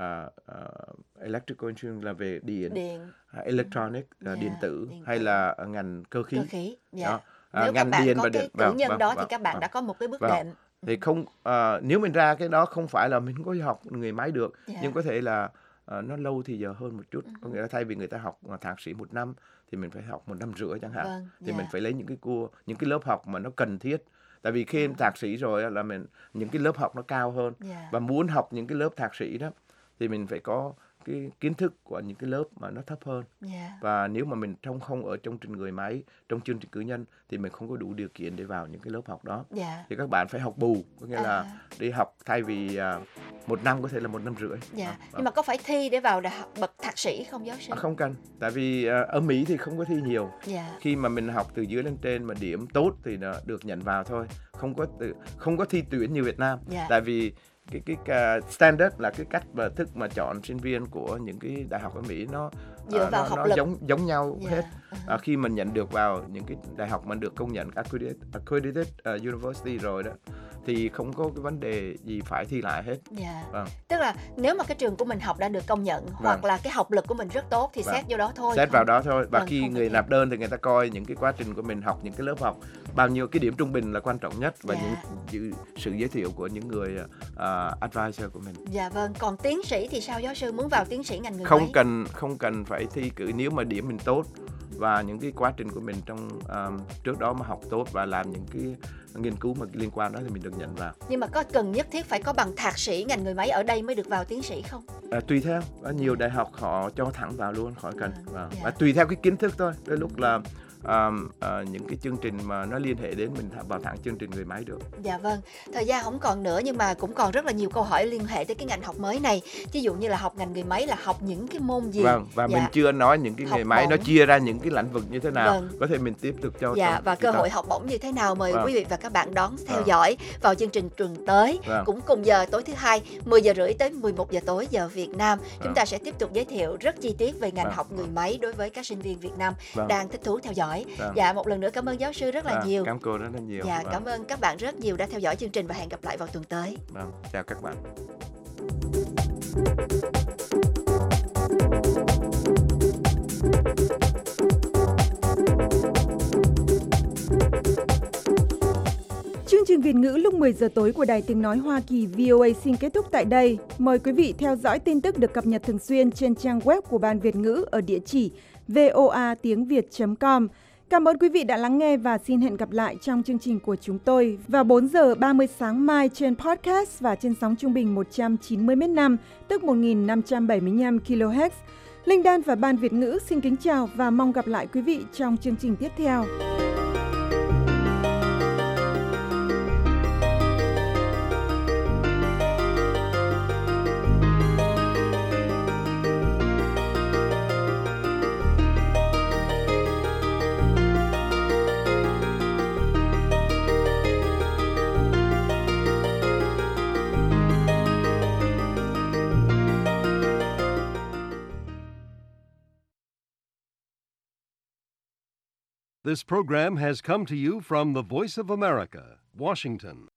electrical engineering là về điện. Electronic điện tử hay là ngành cơ khí.
Nếu các bạn có cái cử nhân đó thì các bạn đã có một cái bước đệm.
Thì không nếu mình ra cái đó không phải là mình có học người máy được, nhưng có thể là nó lâu thì giờ hơn một chút. Có nghĩa là thay vì người ta học thạc sĩ 1 năm thì mình phải học 1 năm rưỡi chẳng hạn. Thì mình phải lấy những cái lớp học mà nó cần thiết. Tại vì khi thạc sĩ rồi là những cái lớp học nó cao hơn. Và muốn học những cái lớp thạc sĩ đó thì mình phải có cái kiến thức của những cái lớp mà nó thấp hơn. Và nếu mà mình không ở trong trình người máy, trong chương trình cử nhân thì mình không có đủ điều kiện để vào những cái lớp học đó. Thì các bạn phải học bù, có nghĩa là đi học thay vì 1 năm có thể là 1 năm rưỡi.
Nhưng mà có phải thi để vào đại học bậc thạc sĩ không giáo sư?
Không cần, tại vì ở Mỹ thì không có thi nhiều. Khi mà mình học từ dưới lên trên mà điểm tốt thì nó được nhận vào thôi, không có thi tuyển như Việt Nam. Tại vì cái standard là cái cách và thức mà chọn sinh viên của những cái đại học ở Mỹ nó
dựa vào học lực
giống nhau hết. Khi mình nhận được vào những cái đại học mà được công nhận accredited university rồi đó thì không có cái vấn đề gì phải thi lại hết.
Tức là nếu mà cái trường của mình học đã được công nhận hoặc là cái học lực của mình rất tốt thì xét vô đó thôi.
Xét vào đó thôi. Và khi người nộp đơn thì người ta coi những cái quá trình của mình học những cái lớp học, bao nhiêu cái điểm trung bình là quan trọng nhất và những sự giới thiệu của những người advisor của mình.
Còn tiến sĩ thì sao giáo sư? Muốn vào tiến sĩ ngành người
máy không cần phải thi cử, nếu mà điểm mình tốt và những cái quá trình của mình trong trước đó mà học tốt và làm những cái nghiên cứu mà liên quan đó thì mình được nhận vào.
Nhưng mà có cần nhất thiết phải có bằng thạc sĩ ngành người máy ở đây mới được vào tiến sĩ không?
Tùy theo, có nhiều đại học họ cho thẳng vào luôn, khỏi cần vào. Và tùy theo cái kiến thức thôi. Đôi lúc là những cái chương trình mà nó liên hệ đến mình vào thẳng chương trình người máy được.
Thời gian không còn nữa nhưng mà cũng còn rất là nhiều câu hỏi liên hệ tới cái ngành học mới này. Ví dụ như là học ngành người máy là học những cái môn gì?
Và mình chưa nói những cái nghề máy nó chia ra những cái lĩnh vực như thế nào. Có thể mình tiếp tục cho.
Và cơ hội học bổng như thế nào, mời quý vị và các bạn đón theo dõi vào chương trình tuần tới. Cũng cùng giờ tối thứ Hai 10 giờ rưỡi tới 11 giờ tối giờ Việt Nam. Chúng ta sẽ tiếp tục giới thiệu rất chi tiết về ngành học người máy đối với các sinh viên Việt Nam đang thích thú theo dõi. Một lần nữa cảm ơn giáo sư rất là nhiều.
Cảm ơn rất là nhiều.
Cảm ơn các bạn rất nhiều đã theo dõi chương trình và hẹn gặp lại vào tuần tới.
Chào các bạn.
Chương trình Việt ngữ lúc 10 giờ tối của Đài Tiếng Nói Hoa Kỳ VOA xin kết thúc tại đây. Mời quý vị theo dõi tin tức được cập nhật thường xuyên trên trang web của Ban Việt ngữ ở địa chỉ voatiengviet.com. Cảm ơn quý vị đã lắng nghe và xin hẹn gặp lại trong chương trình của chúng tôi vào 4 giờ 30 sáng mai trên podcast và trên sóng trung bình 190 m/s, tức 1575 kHz. Linh Đan và Ban Việt ngữ xin kính chào và mong gặp lại quý vị trong chương trình tiếp theo.
This program has come to you from the Voice of America, Washington.